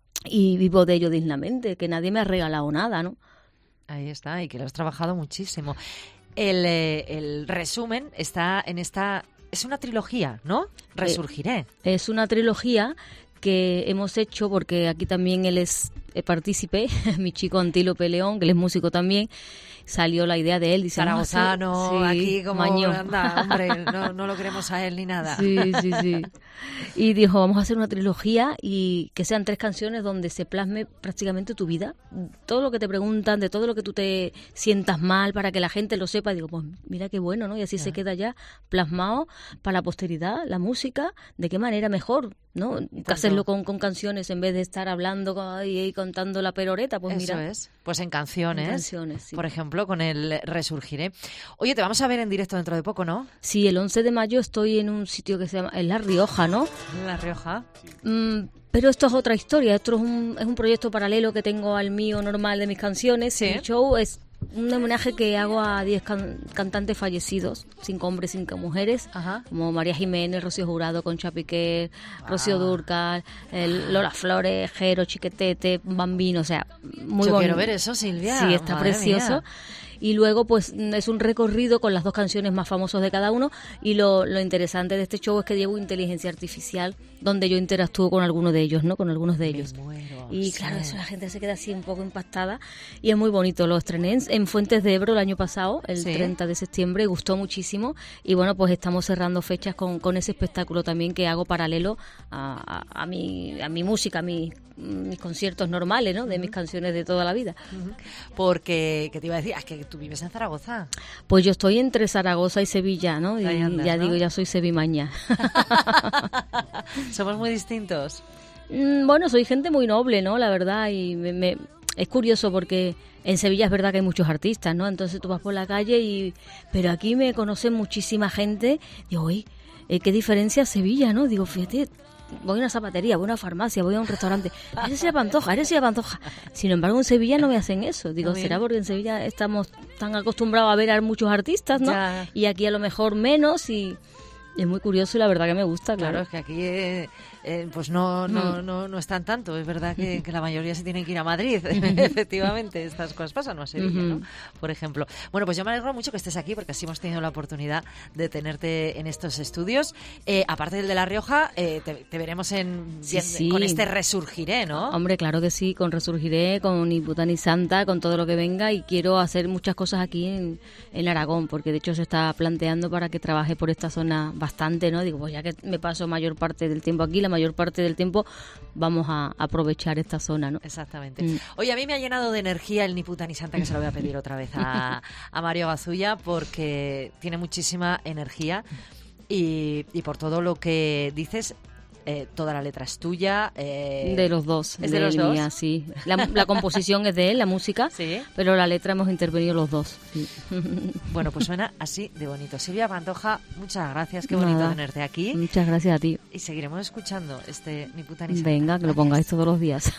y vivo de ello dignamente, que nadie me ha regalado nada, ¿no? Ahí está, y que lo has trabajado muchísimo. El, eh, el resumen está en esta... Es una trilogía, ¿no? Resurgiré. Eh, es una trilogía que hemos hecho porque aquí también él es eh, partícipe, mi chico Antílope León, que él es músico también. Salió la idea de él, dice, vamos a hacer- Zaragozano, Sí, aquí como... Maño. Anda, hombre, no, no lo queremos a él ni nada. Sí, sí, sí. Y dijo, vamos a hacer una trilogía y que sean tres canciones donde se plasme prácticamente tu vida. Todo lo que te preguntan, de todo lo que tú te sientas mal, para que la gente lo sepa. Digo, pues mira qué bueno, ¿no? Y así se queda ya plasmado para la posteridad, la música. ¿De qué manera mejor, no? Que hacerlo con, con canciones en vez de estar hablando con, ay, con montando la peroreta, pues Eso mira. es, pues en canciones, En canciones, sí. por ejemplo, con el Resurgiré. Oye, te vamos a ver en directo dentro de poco, ¿no? Sí, el once de mayo estoy en un sitio que se llama, en La Rioja, ¿no? En La Rioja. Mm, pero esto es otra historia, esto es un, es un proyecto paralelo que tengo al mío normal de mis canciones. Sí. El show es un homenaje que hago a diez can- cantantes fallecidos, cinco hombres, cinco mujeres, Ajá. como María Jiménez, Rocío Jurado, Concha Piquer, Rocío Dúrcal, el Lola Flores, Jero, Chiquetete, Bambino, o sea, muy Yo bonito. quiero ver eso, Silvia. Sí, está Madre precioso. mía. Y luego, pues, es un recorrido con las dos canciones más famosas de cada uno. Y lo, lo interesante de este show es que llevo inteligencia artificial, donde yo interactúo con alguno de ellos, ¿no? Con algunos de ellos. Muero, Y sí. claro, eso la gente se queda así un poco impactada. Y es muy bonito. Lo estrené en, en Fuentes de Ebro el año pasado, el Sí. treinta de septiembre, y gustó muchísimo. Y bueno, pues estamos cerrando fechas con, con ese espectáculo también que hago paralelo a, a, a, mi, a mi música, a mi, mis conciertos normales, ¿no? De mis canciones de toda la vida. Ujú. Porque, ¿qué te iba a decir? Ah, es que tú vives en Zaragoza. Pues yo estoy entre Zaragoza y Sevilla, ¿no? Y Ahí andas, ya ¿no? digo, ya soy sevimaña. Somos muy distintos. Mm, Bueno, soy gente muy noble, ¿no? La verdad, y me, me- es curioso porque en Sevilla es verdad que hay muchos artistas, ¿no? Entonces tú vas por la calle y... Pero aquí me conocen muchísima gente. Digo, oye, eh, qué diferencia Sevilla, ¿no? Digo, fíjate, voy a una zapatería, voy a una farmacia, voy a un restaurante. Eres de Pantoja, eres de Pantoja. Sin embargo, en Sevilla no me hacen eso. Digo, Muy será bien. porque en Sevilla estamos tan acostumbrados a ver a muchos artistas, ¿no? Ya. Y aquí a lo mejor menos y... Es muy curioso y la verdad que me gusta, Claro, claro. es que aquí eh, eh, pues no, no, Mm. no, no están tanto. Es verdad que, que la mayoría se tienen que ir a Madrid. Efectivamente, estas cosas pasan, no a Sevilla, ¿no? Ujú. Por ejemplo. Bueno, pues yo me alegro mucho que estés aquí porque así hemos tenido la oportunidad de tenerte en estos estudios. Eh, aparte del de La Rioja, eh, te, te veremos en, Sí, sí. con este Resurgiré, ¿no? Hombre, claro que sí, con Resurgiré, con Ni Puta Ni Santa, con todo lo que venga, y quiero hacer muchas cosas aquí en, en Aragón, porque de hecho se está planteando para que trabaje por esta zona bastante, ¿no? Digo, pues ya que me paso mayor parte del tiempo aquí, la mayor parte del tiempo vamos a aprovechar esta zona, ¿no? Exactamente. Mm. Oye, a mí me ha llenado de energía el Ni Puta Ni Santa, que se lo voy a pedir otra vez a, a Mario Gazulla, porque tiene muchísima energía y, y por todo lo que dices, eh, toda la letra es tuya. eh, De los dos, ¿Es de, los él y dos? mía, sí. La, la composición es de él, la música, Sí. pero la letra hemos intervenido los dos. Sí. Bueno, pues suena así de bonito. Silvia Pantoja, muchas gracias, qué bonito Nada. tenerte aquí. Muchas gracias a ti. Y seguiremos escuchando este Ni Puta Ni Santa. Venga, que lo pongáis todos los días.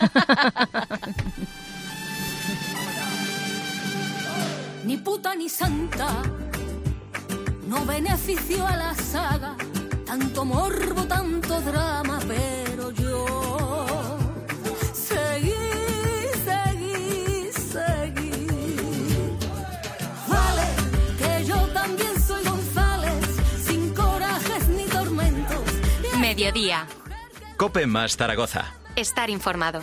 Ni puta ni santa, no beneficio a la saga, tanto morbo, tanto drama, pero yo seguí, seguí, seguí. Vale, que yo también soy González, sin corajes ni tormentos. Mediodía. Cope más Zaragoza. Estar informado.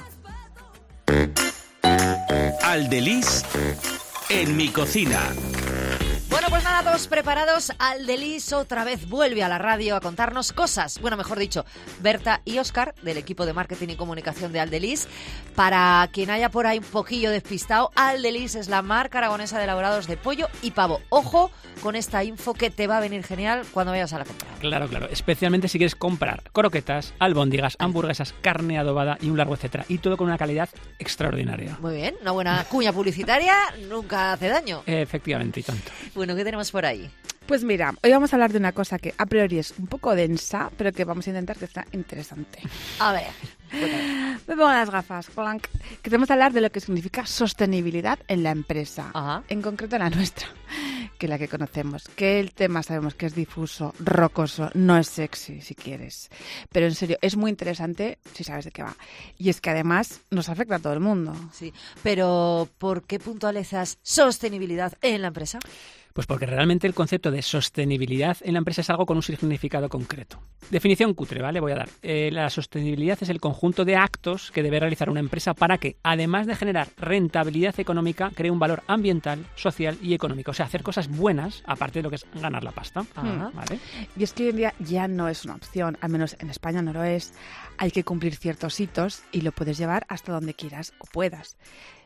Aldelis en mi cocina. Bueno, pues nada, todos preparados. Aldelis otra vez vuelve a la radio a contarnos cosas. Bueno, mejor dicho, Berta y Óscar, del equipo de marketing y comunicación de Aldelis. Para quien haya por ahí un poquillo despistado, Aldelis es la marca aragonesa de elaborados de pollo y pavo. Ojo con esta info que te va a venir genial cuando vayas a la compra. Claro, claro. Especialmente si quieres comprar croquetas, albóndigas, hamburguesas, carne adobada y un largo etcétera. Y todo con una calidad extraordinaria. Muy bien, una buena cuña publicitaria nunca hace daño. Efectivamente, y tanto. Bueno, ¿qué tenemos por ahí? Pues mira, hoy vamos a hablar de una cosa que a priori es un poco densa, pero que vamos a intentar que sea interesante. A ver. Me pongo las gafas, clank. Que tenemos que hablar de lo que significa sostenibilidad en la empresa, Ajá. en concreto la nuestra, que es la que conocemos. Que el tema sabemos que es difuso, rocoso, no es sexy si quieres, pero en serio es muy interesante si sabes de qué va. Y es que además nos afecta a todo el mundo. Sí, pero ¿por qué puntualizas sostenibilidad en la empresa? Pues porque realmente el concepto de sostenibilidad en la empresa es algo con un significado concreto. Definición cutre, ¿vale? Voy a dar. Eh, la sostenibilidad es el conjunto de actos que debe realizar una empresa para que, además de generar rentabilidad económica, cree un valor ambiental, social y económico. O sea, hacer cosas buenas, aparte de lo que es ganar la pasta. Ajá. ¿Vale? Y es que hoy en día ya no es una opción, al menos en España no lo es. Hay que cumplir ciertos hitos y lo puedes llevar hasta donde quieras o puedas.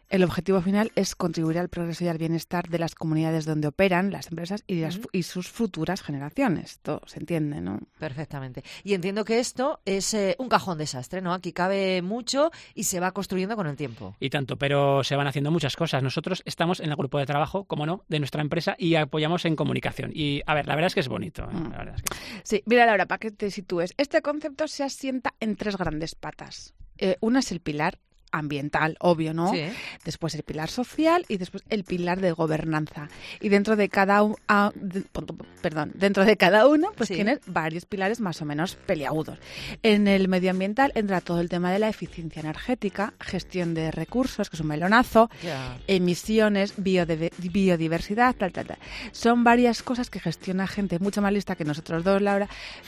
El objetivo final es contribuir al progreso y al bienestar de las comunidades donde operan las empresas y, las, y sus futuras generaciones. Esto se entiende, ¿no? Perfectamente. Y entiendo que esto es eh, un cajón desastre, ¿no? Aquí cabe mucho y se va construyendo con el tiempo. Y tanto, pero se van haciendo muchas cosas. Nosotros estamos en el grupo de trabajo, como no, de nuestra empresa y apoyamos en comunicación. Y, a ver, la verdad es que es bonito. ¿eh? La verdad es que... Sí, mira, Laura, para que te sitúes. Este concepto se asienta en tres grandes patas. Eh, una es el pilar ambiental, obvio, ¿no? Sí. Después el pilar social y después el pilar de gobernanza. Y dentro de cada un, ah, de, perdón, dentro de cada uno, pues sí. tienes varios pilares más o menos peliagudos. En el medioambiental entra todo el tema de la eficiencia energética, gestión de recursos, que es un melonazo, yeah. emisiones, biode- biodiversidad, tal, tal, tal. Son varias cosas que gestiona gente mucho más lista que nosotros dos, Laura.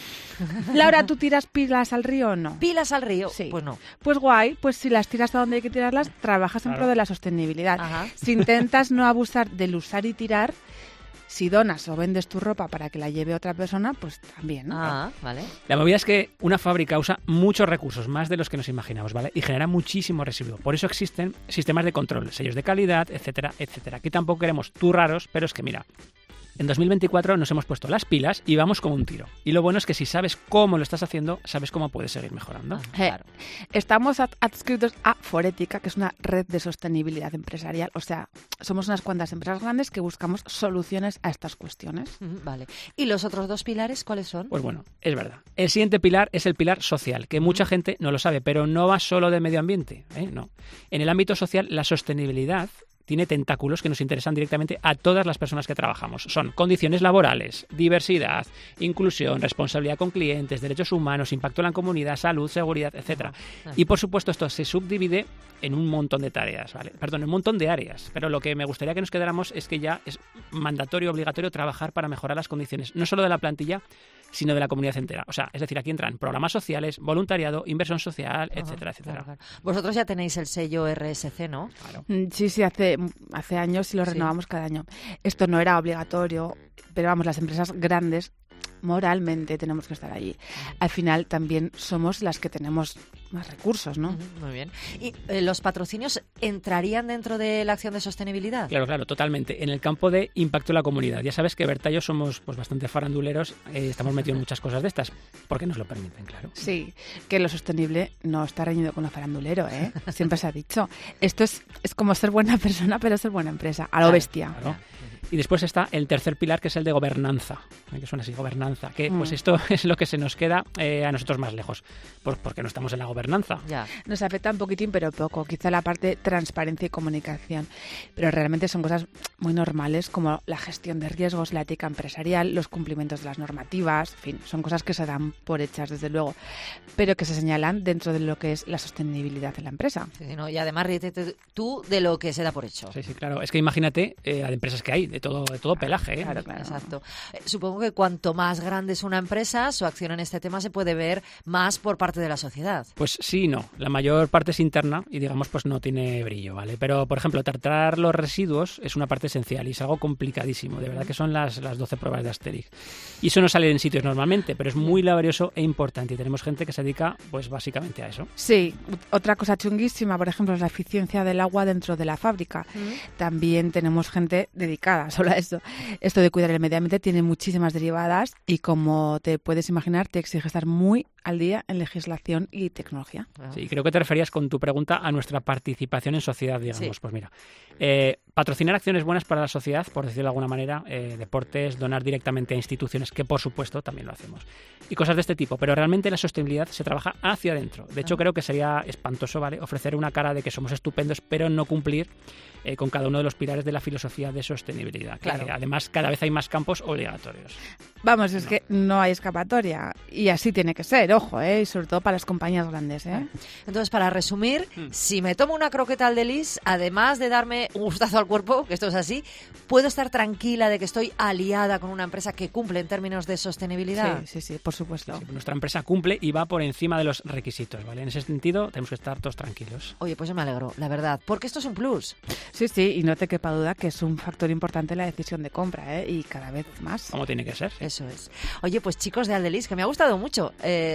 Laura, ¿tú tiras pilas al río o no? ¿Pilas al río? Sí. Pues no. Pues guay, pues si las tiras a donde hay que tirarlas, trabajas en Claro. pro de la sostenibilidad. Ajá. Si intentas no abusar del usar y tirar, si donas o vendes tu ropa para que la lleve otra persona, pues también, ¿no? Ah, vale. La movida es que una fábrica usa muchos recursos, más de los que nos imaginamos, ¿vale? Y genera muchísimo residuo. Por eso existen sistemas de control, sellos de calidad, etcétera, etcétera. Aquí tampoco queremos turraros, pero es que mira, en dos mil veinticuatro nos hemos puesto las pilas y vamos como un tiro. Y lo bueno es que si sabes cómo lo estás haciendo, sabes cómo puedes seguir mejorando. Ah, claro. Eh, estamos ad- adscritos a Forética, que es una red de sostenibilidad empresarial. O sea, somos unas cuantas empresas grandes que buscamos soluciones a estas cuestiones. Mm, Vale. ¿Y los otros dos pilares cuáles son? Pues bueno, es verdad. El siguiente pilar es el pilar social, que mucha gente no lo sabe, pero no va solo de medio ambiente, ¿eh? No. En el ámbito social, la sostenibilidad tiene tentáculos que nos interesan directamente a todas las personas que trabajamos. Son condiciones laborales, diversidad, inclusión, responsabilidad con clientes, derechos humanos, impacto en la comunidad, salud, seguridad, etcétera. Y por supuesto esto se subdivide en un montón de tareas, ¿vale? Perdón, en un montón de áreas. Pero lo que me gustaría que nos quedáramos es que ya es mandatorio, obligatorio trabajar para mejorar las condiciones, no solo de la plantilla, sino de la comunidad entera. O sea, es decir, aquí entran programas sociales, voluntariado, inversión social, etcétera, etcétera. Claro, claro. Vosotros ya tenéis el sello R S C, ¿no? Claro. Mm, Sí, sí, hace, hace años y lo Sí. renovamos cada año. Esto no era obligatorio, pero vamos, las empresas grandes moralmente tenemos que estar allí. Al final también somos las que tenemos más recursos, ¿no? Ujú, muy bien. ¿Y eh, los patrocinios entrarían dentro de la acción de sostenibilidad? Claro, claro, totalmente. En el campo de impacto en la comunidad. Ya sabes que Berta y yo somos pues bastante faranduleros, eh, estamos metidos en muchas cosas de estas, porque nos lo permiten, claro. Sí, que lo sostenible no está reñido con lo farandulero, ¿eh? Siempre se ha dicho. Esto es, es como ser buena persona, pero ser buena empresa, a lo Claro, bestia. claro. Y después está el tercer pilar, que es el de gobernanza, ¿eh? Que suena así, gobernanza, que Mm. pues esto es lo que se nos queda eh, a nosotros más lejos, pues porque no estamos en la gobernanza. Ya. Nos afecta un poquitín, pero poco. Quizá la parte de transparencia y comunicación. Pero realmente son cosas muy normales como la gestión de riesgos, la ética empresarial, los cumplimientos de las normativas, en fin, son cosas que se dan por hechas, desde luego, pero que se señalan dentro de lo que es la sostenibilidad en la empresa. Sí, sí, ¿no? Y además ríete tú de lo que se da por hecho. Sí, sí, claro. Es que imagínate eh, las empresas que hay, de todo, de todo pelaje. ¿eh? Claro, claro. Exacto. Eh, Supongo que cuanto más grande es una empresa, su acción en este tema se puede ver más por parte de la sociedad. Pues sí y no. La mayor parte es interna y digamos pues no tiene brillo, ¿vale? Pero, por ejemplo, tratar los residuos es una parte esencial y es algo complicadísimo. De verdad que son las, las doce pruebas de Asterix. Y eso no sale en sitios normalmente, pero es muy laborioso e importante y tenemos gente que se dedica pues básicamente a eso. Sí, otra cosa chunguísima, por ejemplo, es la eficiencia del agua dentro de la fábrica. Mm. También tenemos gente dedicada solo a eso. Esto de cuidar el medio ambiente tiene muchísimas derivadas y, como te puedes imaginar, te exige estar muy al día en legislación y tecnología. Sí, creo que te referías con tu pregunta a nuestra participación en sociedad, digamos. Sí. Pues mira, eh, patrocinar acciones buenas para la sociedad, por decirlo de alguna manera, eh, deportes, donar directamente a instituciones, que por supuesto también lo hacemos. Y cosas de este tipo, pero realmente la sostenibilidad se trabaja hacia adentro. De hecho, Ah. creo que sería espantoso, ¿vale?, ofrecer una cara de que somos estupendos, pero no cumplir eh, con cada uno de los pilares de la filosofía de sostenibilidad. Que, Claro. que además, cada vez hay más campos obligatorios. Vamos, es que no hay escapatoria y así tiene que ser, ojo, ¿eh? Y sobre todo para las compañías grandes, ¿eh? Entonces, para resumir, si me tomo una croqueta al Delis, además de darme un gustazo al cuerpo, que esto es así, ¿puedo estar tranquila de que estoy aliada con una empresa que cumple en términos de sostenibilidad? Sí, sí, sí, por supuesto. Sí, nuestra empresa cumple y va por encima de los requisitos, ¿vale? En ese sentido, tenemos que estar todos tranquilos. Oye, pues yo me alegro, la verdad, porque esto es un plus. Sí, sí, y no te quepa duda que es un factor importante en la decisión de compra, ¿eh? Y cada vez más. Como tiene que ser. Eso es. Oye, pues chicos de Aldelis, que me ha gustado mucho. Eh,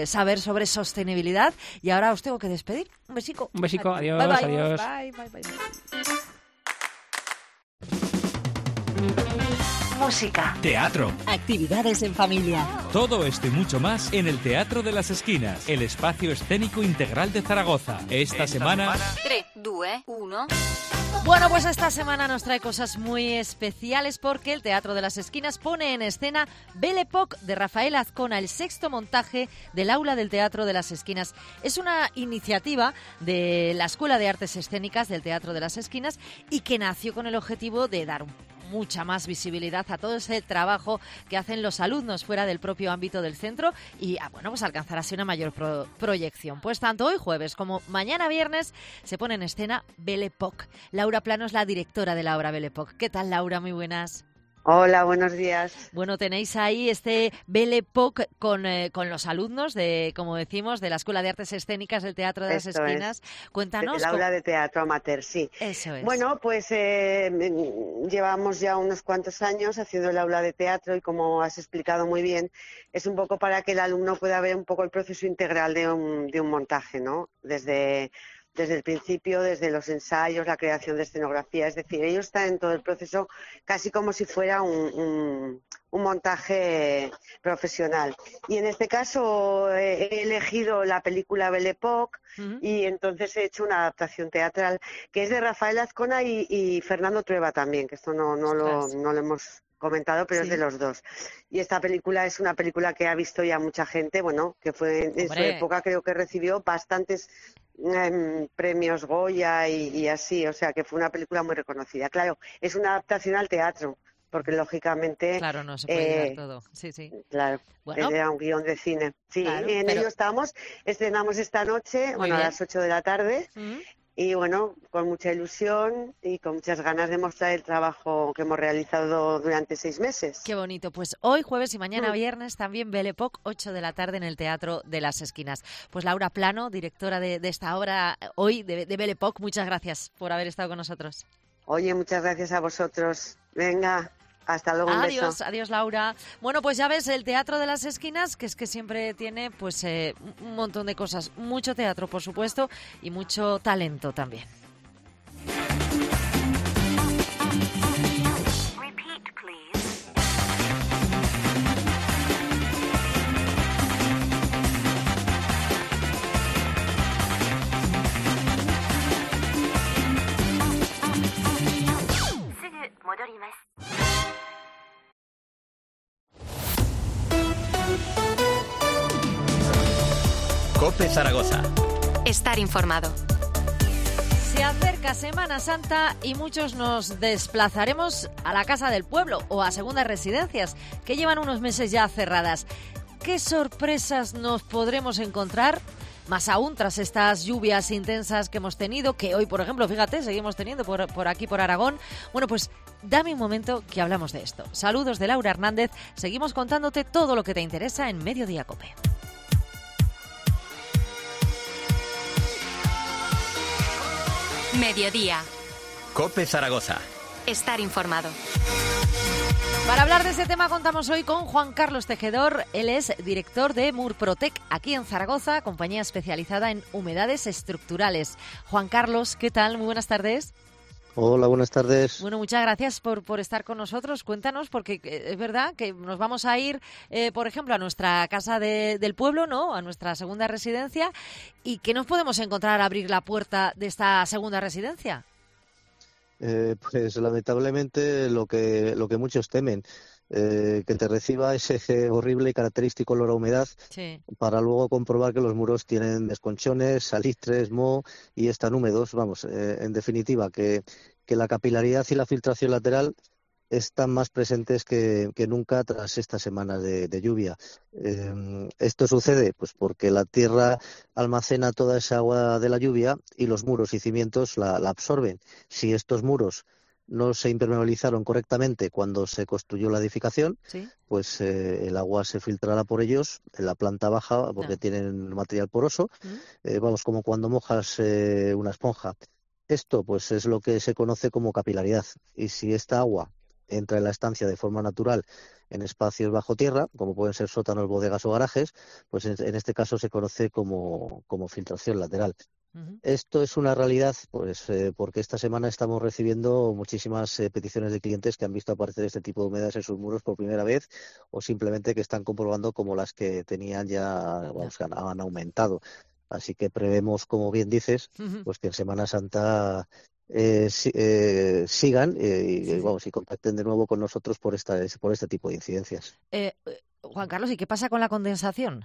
saber sobre sostenibilidad. Y ahora os tengo que despedir. Un besico. Un besico, adiós, bye, bye. adiós. Bye, bye, bye. Música, Teatro. actividades en familia. Todo esto y mucho más en el Teatro de las Esquinas, el espacio escénico integral de Zaragoza. Esta, Esta semana... tres, dos, uno... Bueno, pues esta semana nos trae cosas muy especiales porque el Teatro de las Esquinas pone en escena Belle Époque de Rafael Azcona, el sexto montaje del Aula del Teatro de las Esquinas. Es una iniciativa de la Escuela de Artes Escénicas del Teatro de las Esquinas y que nació con el objetivo de dar un mucha más visibilidad a todo ese trabajo que hacen los alumnos fuera del propio ámbito del centro y ah, bueno, pues alcanzar así una mayor pro- proyección. Pues tanto hoy jueves como mañana viernes se pone en escena Belle Époque. Laura Plano es la directora de la obra Belle Époque. ¿Qué tal, Laura? Muy buenas. Hola, buenos días. Bueno, tenéis ahí este Belle Époque con, eh, con los alumnos de, como decimos, de la Escuela de Artes Escénicas del Teatro de Esto las Esquinas. Es. Cuéntanos. El aula de teatro amateur, sí. Eso es. Bueno, pues eh, llevamos ya unos cuantos años haciendo el aula de teatro y como has explicado muy bien, es un poco para que el alumno pueda ver un poco el proceso integral de un, de un montaje, ¿no? Desde... desde el principio, desde los ensayos, la creación de escenografía, es decir, ellos están en todo el proceso casi como si fuera un, un, un montaje profesional. Y en este caso he elegido la película Belle Époque uh-huh. y entonces he hecho una adaptación teatral que es de Rafael Azcona y, y Fernando Trueba también, que esto no, no, lo, no lo hemos comentado, pero sí. Es de los dos. Y esta película es una película que ha visto ya mucha gente, bueno, que fue en, en su época creo que recibió bastantes eh, premios Goya y, y así, o sea que fue una película muy reconocida. Claro, es una adaptación al teatro, porque lógicamente... Claro, no se puede eh, dar todo, sí, sí. Claro, bueno, era un guión de cine. Sí, claro, y en pero... ello estamos, estrenamos esta noche, muy bueno, bien. a las ocho de la tarde, ¿Mm? Y bueno, con mucha ilusión y con muchas ganas de mostrar el trabajo que hemos realizado durante seis meses. Qué bonito. Pues hoy jueves y mañana Mm. viernes también Belle Époque, ocho de la tarde en el Teatro de las Esquinas. Pues Laura Plano, directora de, de esta obra hoy de, de Belle Époque, muchas gracias por haber estado con nosotros. Oye, muchas gracias a vosotros. Venga, hasta luego, un Adiós, beso. adiós Laura. Bueno, pues ya ves, el Teatro de las Esquinas, que es que siempre tiene pues eh, un montón de cosas. Mucho teatro, por supuesto, y mucho talento también. COPE Zaragoza. Estar informado. Se acerca Semana Santa y muchos nos desplazaremos a la Casa del Pueblo o a segundas residencias que llevan unos meses ya cerradas. ¿Qué sorpresas nos podremos encontrar? Más aún tras estas lluvias intensas que hemos tenido, que hoy, por ejemplo, fíjate, seguimos teniendo por, por aquí, por Aragón. Bueno, pues dame un momento que hablamos de esto. Saludos de Laura Hernández. Seguimos contándote todo lo que te interesa en Mediodía COPE. Mediodía. COPE Zaragoza. Estar informado. Para hablar de ese tema contamos hoy con Juan Carlos Tejedor. Él es director de Murprotec aquí en Zaragoza, compañía especializada en humedades estructurales. Juan Carlos, ¿qué tal? Muy buenas tardes. Hola, buenas tardes. Bueno, muchas gracias por, por estar con nosotros. Cuéntanos, porque es verdad que nos vamos a ir, eh, por ejemplo, a nuestra casa de, del pueblo, ¿no? A nuestra segunda residencia. ¿Y qué nos podemos encontrar al abrir la puerta de esta segunda residencia? Eh, pues lamentablemente lo que lo que muchos temen, eh, que te reciba ese horrible y característico olor a humedad, sí, para luego comprobar que los muros tienen desconchones, salistres, moho y están húmedos. Vamos, eh, en definitiva, que, que la capilaridad y la filtración lateral están más presentes que, que nunca tras estas semanas de, de lluvia. Eh, esto sucede pues porque la tierra almacena toda esa agua de la lluvia y los muros y cimientos la, la absorben. Si estos muros no se impermeabilizaron correctamente cuando se construyó la edificación, ¿sí? pues eh, el agua se filtrará por ellos en la planta baja porque no. tienen material poroso. ¿Mm? Eh, vamos, como cuando mojas eh, una esponja. Esto pues es lo que se conoce como capilaridad. Y si esta agua entra en la estancia de forma natural en espacios bajo tierra, como pueden ser sótanos, bodegas o garajes, pues en, en este caso se conoce como, como filtración lateral. Uh-huh. Esto es una realidad, pues eh, porque esta semana estamos recibiendo muchísimas eh, peticiones de clientes que han visto aparecer este tipo de humedades en sus muros por primera vez, o simplemente que están comprobando como las que tenían ya, vamos, han, han aumentado. Así que prevemos, como bien dices, uh-huh. pues que en Semana Santa Eh, si, eh, sigan eh, y, sí, sí. Vamos, y contacten de nuevo con nosotros por esta por este tipo de incidencias. Eh, Juan Carlos, ¿y qué pasa con la condensación?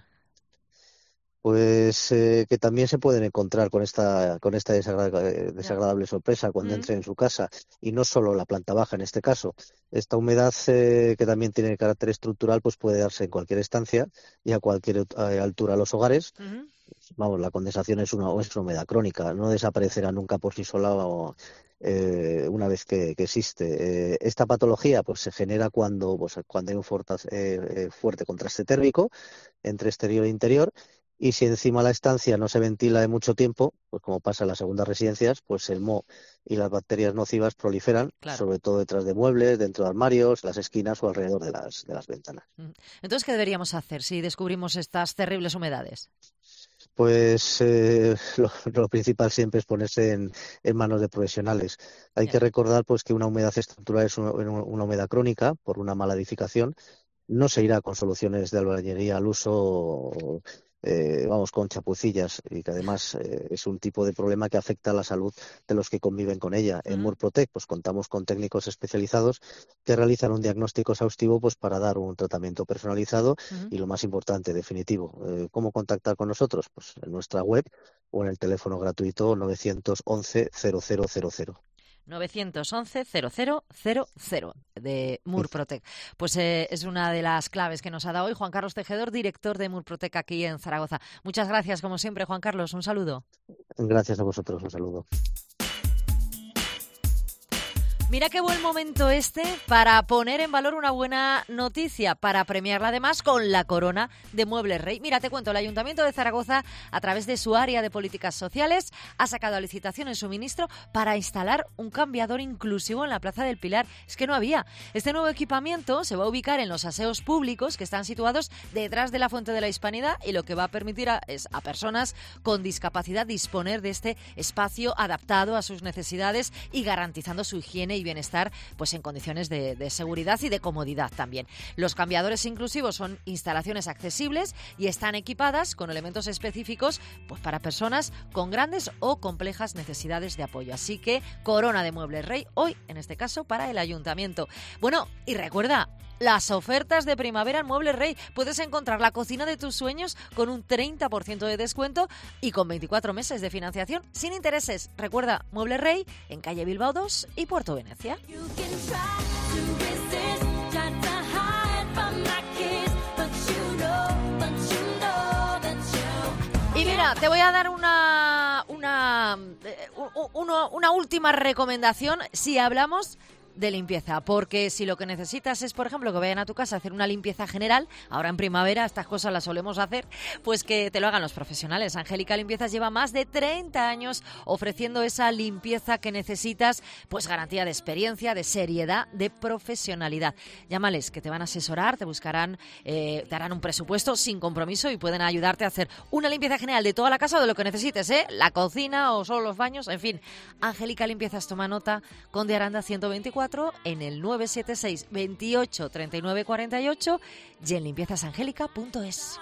Pues eh, que también se pueden encontrar con esta con esta desagradable, desagradable sorpresa cuando mm. entren en su casa, y no solo la planta baja en este caso. Esta humedad eh, que también tiene carácter estructural, pues puede darse en cualquier estancia y a cualquier eh, altura de los hogares. Mm-hmm. Vamos, la condensación es una, es una humedad crónica, no desaparecerá nunca por sí sola o, eh, una vez que, que existe. Eh, esta patología pues se genera cuando, pues, cuando hay un fuerte, eh, fuerte contraste térmico entre exterior e interior, y si encima la estancia no se ventila de mucho tiempo, pues como pasa en las segundas residencias, pues el moho y las bacterias nocivas proliferan, claro. sobre todo detrás de muebles, dentro de armarios, las esquinas o alrededor de las, de las ventanas. Entonces, ¿qué deberíamos hacer si descubrimos estas terribles humedades? Pues eh, lo, lo principal siempre es ponerse en, en manos de profesionales. Hay Bien. que recordar pues que una humedad estructural es una, una humedad crónica por una mala edificación. No se irá con soluciones de albañilería al uso, eh, vamos, con chapucillas, y que además eh, es un tipo de problema que afecta a la salud de los que conviven con ella. En uh-huh. Murprotec pues contamos con técnicos especializados que realizan un diagnóstico exhaustivo pues para dar un tratamiento personalizado uh-huh. y lo más importante, definitivo. Eh, ¿Cómo contactar con nosotros? Pues en nuestra web o en el teléfono gratuito nueve once cero cero cero cero. nueve once cero cero cero cero de Murprotec. Pues eh, es una de las claves que nos ha dado hoy Juan Carlos Tejedor, director de Murprotec aquí en Zaragoza. Muchas gracias, como siempre, Juan Carlos. Un saludo. Gracias a vosotros. Un saludo. Mira qué buen momento este para poner en valor una buena noticia, para premiarla además con la corona de Muebles Rey. Mira, te cuento, el Ayuntamiento de Zaragoza, a través de su área de políticas sociales, ha sacado a licitación el suministro para instalar un cambiador inclusivo en la Plaza del Pilar. Es que no había. Este nuevo equipamiento se va a ubicar en los aseos públicos que están situados detrás de la Fuente de la Hispanidad, y lo que va a permitir a, es a personas con discapacidad disponer de este espacio adaptado a sus necesidades y garantizando su higiene y bienestar, pues en condiciones de, de seguridad y de comodidad también. Los cambiadores inclusivos son instalaciones accesibles y están equipadas con elementos específicos pues para personas con grandes o complejas necesidades de apoyo. Así que corona de Muebles Rey hoy, en este caso, para el Ayuntamiento. Bueno, y recuerda, las ofertas de primavera en Muebles Rey. Puedes encontrar la cocina de tus sueños con un treinta por ciento de descuento y con veinticuatro meses de financiación sin intereses. Recuerda, Muebles Rey en calle Bilbao dos y Puerto Venecia. Y mira, te voy a dar una, una, una, una última recomendación si hablamos de limpieza, porque si lo que necesitas es, por ejemplo, que vayan a tu casa a hacer una limpieza general, ahora en primavera estas cosas las solemos hacer, pues que te lo hagan los profesionales. Angélica Limpiezas lleva más de treinta años ofreciendo esa limpieza que necesitas, pues garantía de experiencia, de seriedad, de profesionalidad. Llámales, que te van a asesorar, te buscarán, eh, te harán un presupuesto sin compromiso y pueden ayudarte a hacer una limpieza general de toda la casa o de lo que necesites, ¿eh? La cocina o solo los baños, en fin. Angélica Limpiezas, toma nota, Conde Aranda ciento veinticuatro, en el nueve siete seis, veintiocho, treinta y nueve cuarenta y ocho y en limpiezasangélica punto es.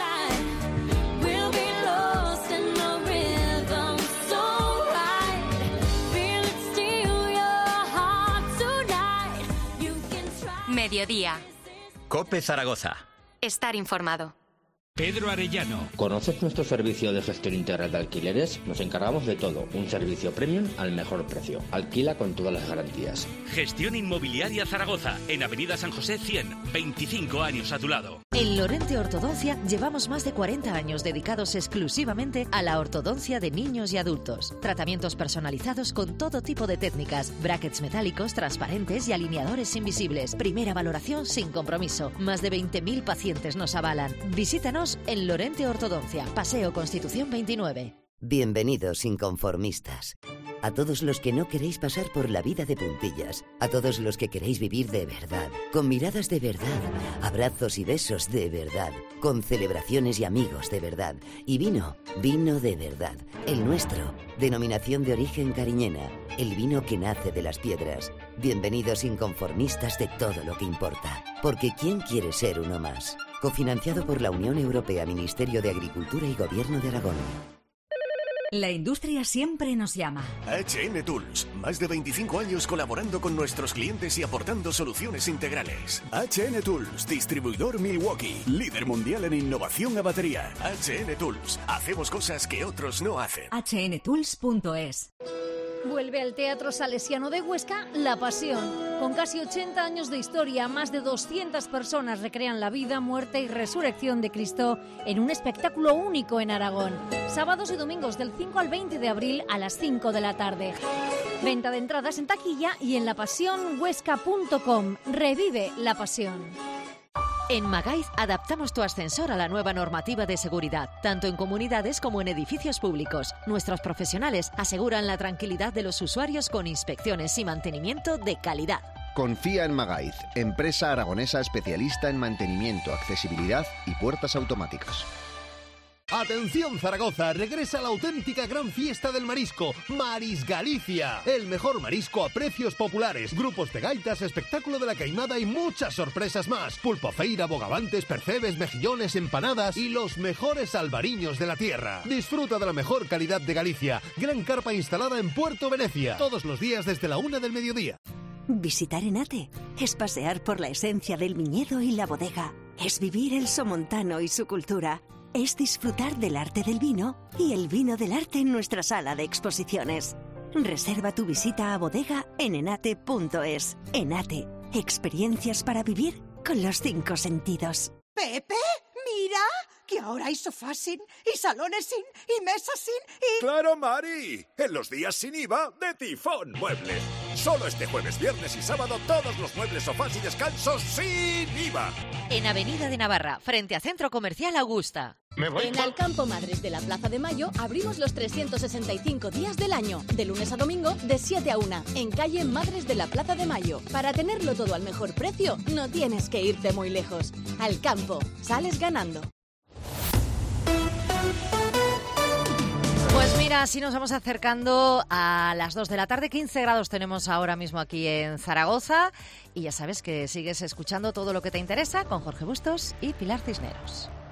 Mediodía. COPE Zaragoza. Estar informado. Pedro Arellano. ¿Conoces nuestro servicio de gestión integral de alquileres? Nos encargamos de todo, un servicio premium al mejor precio. Alquila con todas las garantías. Gestión Inmobiliaria Zaragoza, en Avenida San José cien, veinticinco años a tu lado. En Lorente Ortodoncia llevamos más de cuarenta años dedicados exclusivamente a la ortodoncia de niños y adultos. Tratamientos personalizados con todo tipo de técnicas, brackets metálicos, transparentes y alineadores invisibles. Primera valoración sin compromiso. Más de veinte mil pacientes nos avalan. Visítanos en Lorente Ortodoncia, Paseo Constitución veintinueve. Bienvenidos inconformistas. A todos los que no queréis pasar por la vida de puntillas, a todos los que queréis vivir de verdad, con miradas de verdad, abrazos y besos de verdad, con celebraciones y amigos de verdad, y vino, vino de verdad, el nuestro, denominación de origen cariñena, el vino que nace de las piedras. Bienvenidos inconformistas de todo lo que importa, porque ¿quién quiere ser uno más? Cofinanciado por la Unión Europea, Ministerio de Agricultura y Gobierno de Aragón. La industria siempre nos llama. H N Tools, más de veinticinco años colaborando con nuestros clientes y aportando soluciones integrales. H N Tools, distribuidor Milwaukee, líder mundial en innovación a batería. H N Tools, hacemos cosas que otros no hacen. H N Tools punto es. Vuelve al Teatro Salesiano de Huesca La Pasión. Con casi ochenta años de historia, más de doscientas personas recrean la vida, muerte y resurrección de Cristo en un espectáculo único en Aragón. Sábados y domingos del cinco al veinte de abril a las cinco de la tarde. Venta de entradas en taquilla y en la pasión huesca punto com. Revive La Pasión. En Magaiz adaptamos tu ascensor a la nueva normativa de seguridad, tanto en comunidades como en edificios públicos. Nuestros profesionales aseguran la tranquilidad de los usuarios con inspecciones y mantenimiento de calidad. Confía en Magaiz, empresa aragonesa especialista en mantenimiento, accesibilidad y puertas automáticas. Atención Zaragoza, regresa la auténtica gran fiesta del marisco, Maris Galicia. El mejor marisco a precios populares, grupos de gaitas, espectáculo de la caimada y muchas sorpresas más. Pulpofeira, bogavantes, percebes, mejillones, empanadas y los mejores albariños de la tierra. Disfruta de la mejor calidad de Galicia. Gran carpa instalada en Puerto Venecia, todos los días desde la una del mediodía. Visitar Enate es pasear por la esencia del viñedo y la bodega. Es vivir el somontano y su cultura. Es disfrutar del arte del vino y el vino del arte en nuestra sala de exposiciones. Reserva tu visita a bodega en enate punto es. Enate, experiencias para vivir con los cinco sentidos. Pepe, mira, que ahora hay sofás sin, y salones sin, y mesas sin, y... ¡Claro, Mari! En los días sin I V A de Tifón Muebles. Solo este jueves, viernes y sábado, todos los muebles, sofás y descansos sin I V A. En Avenida de Navarra, frente a Centro Comercial Augusta. En Alcampo Madres de la Plaza de Mayo abrimos los trescientos sesenta y cinco días del año, de lunes a domingo, de siete a una, en calle Madres de la Plaza de Mayo. Para tenerlo todo al mejor precio, no tienes que irte muy lejos. Alcampo, sales ganando. Pues mira, así nos vamos acercando a las dos de la tarde. quince grados tenemos ahora mismo aquí en Zaragoza. Y ya sabes que sigues escuchando todo lo que te interesa con Jorge Bustos y Pilar Cisneros.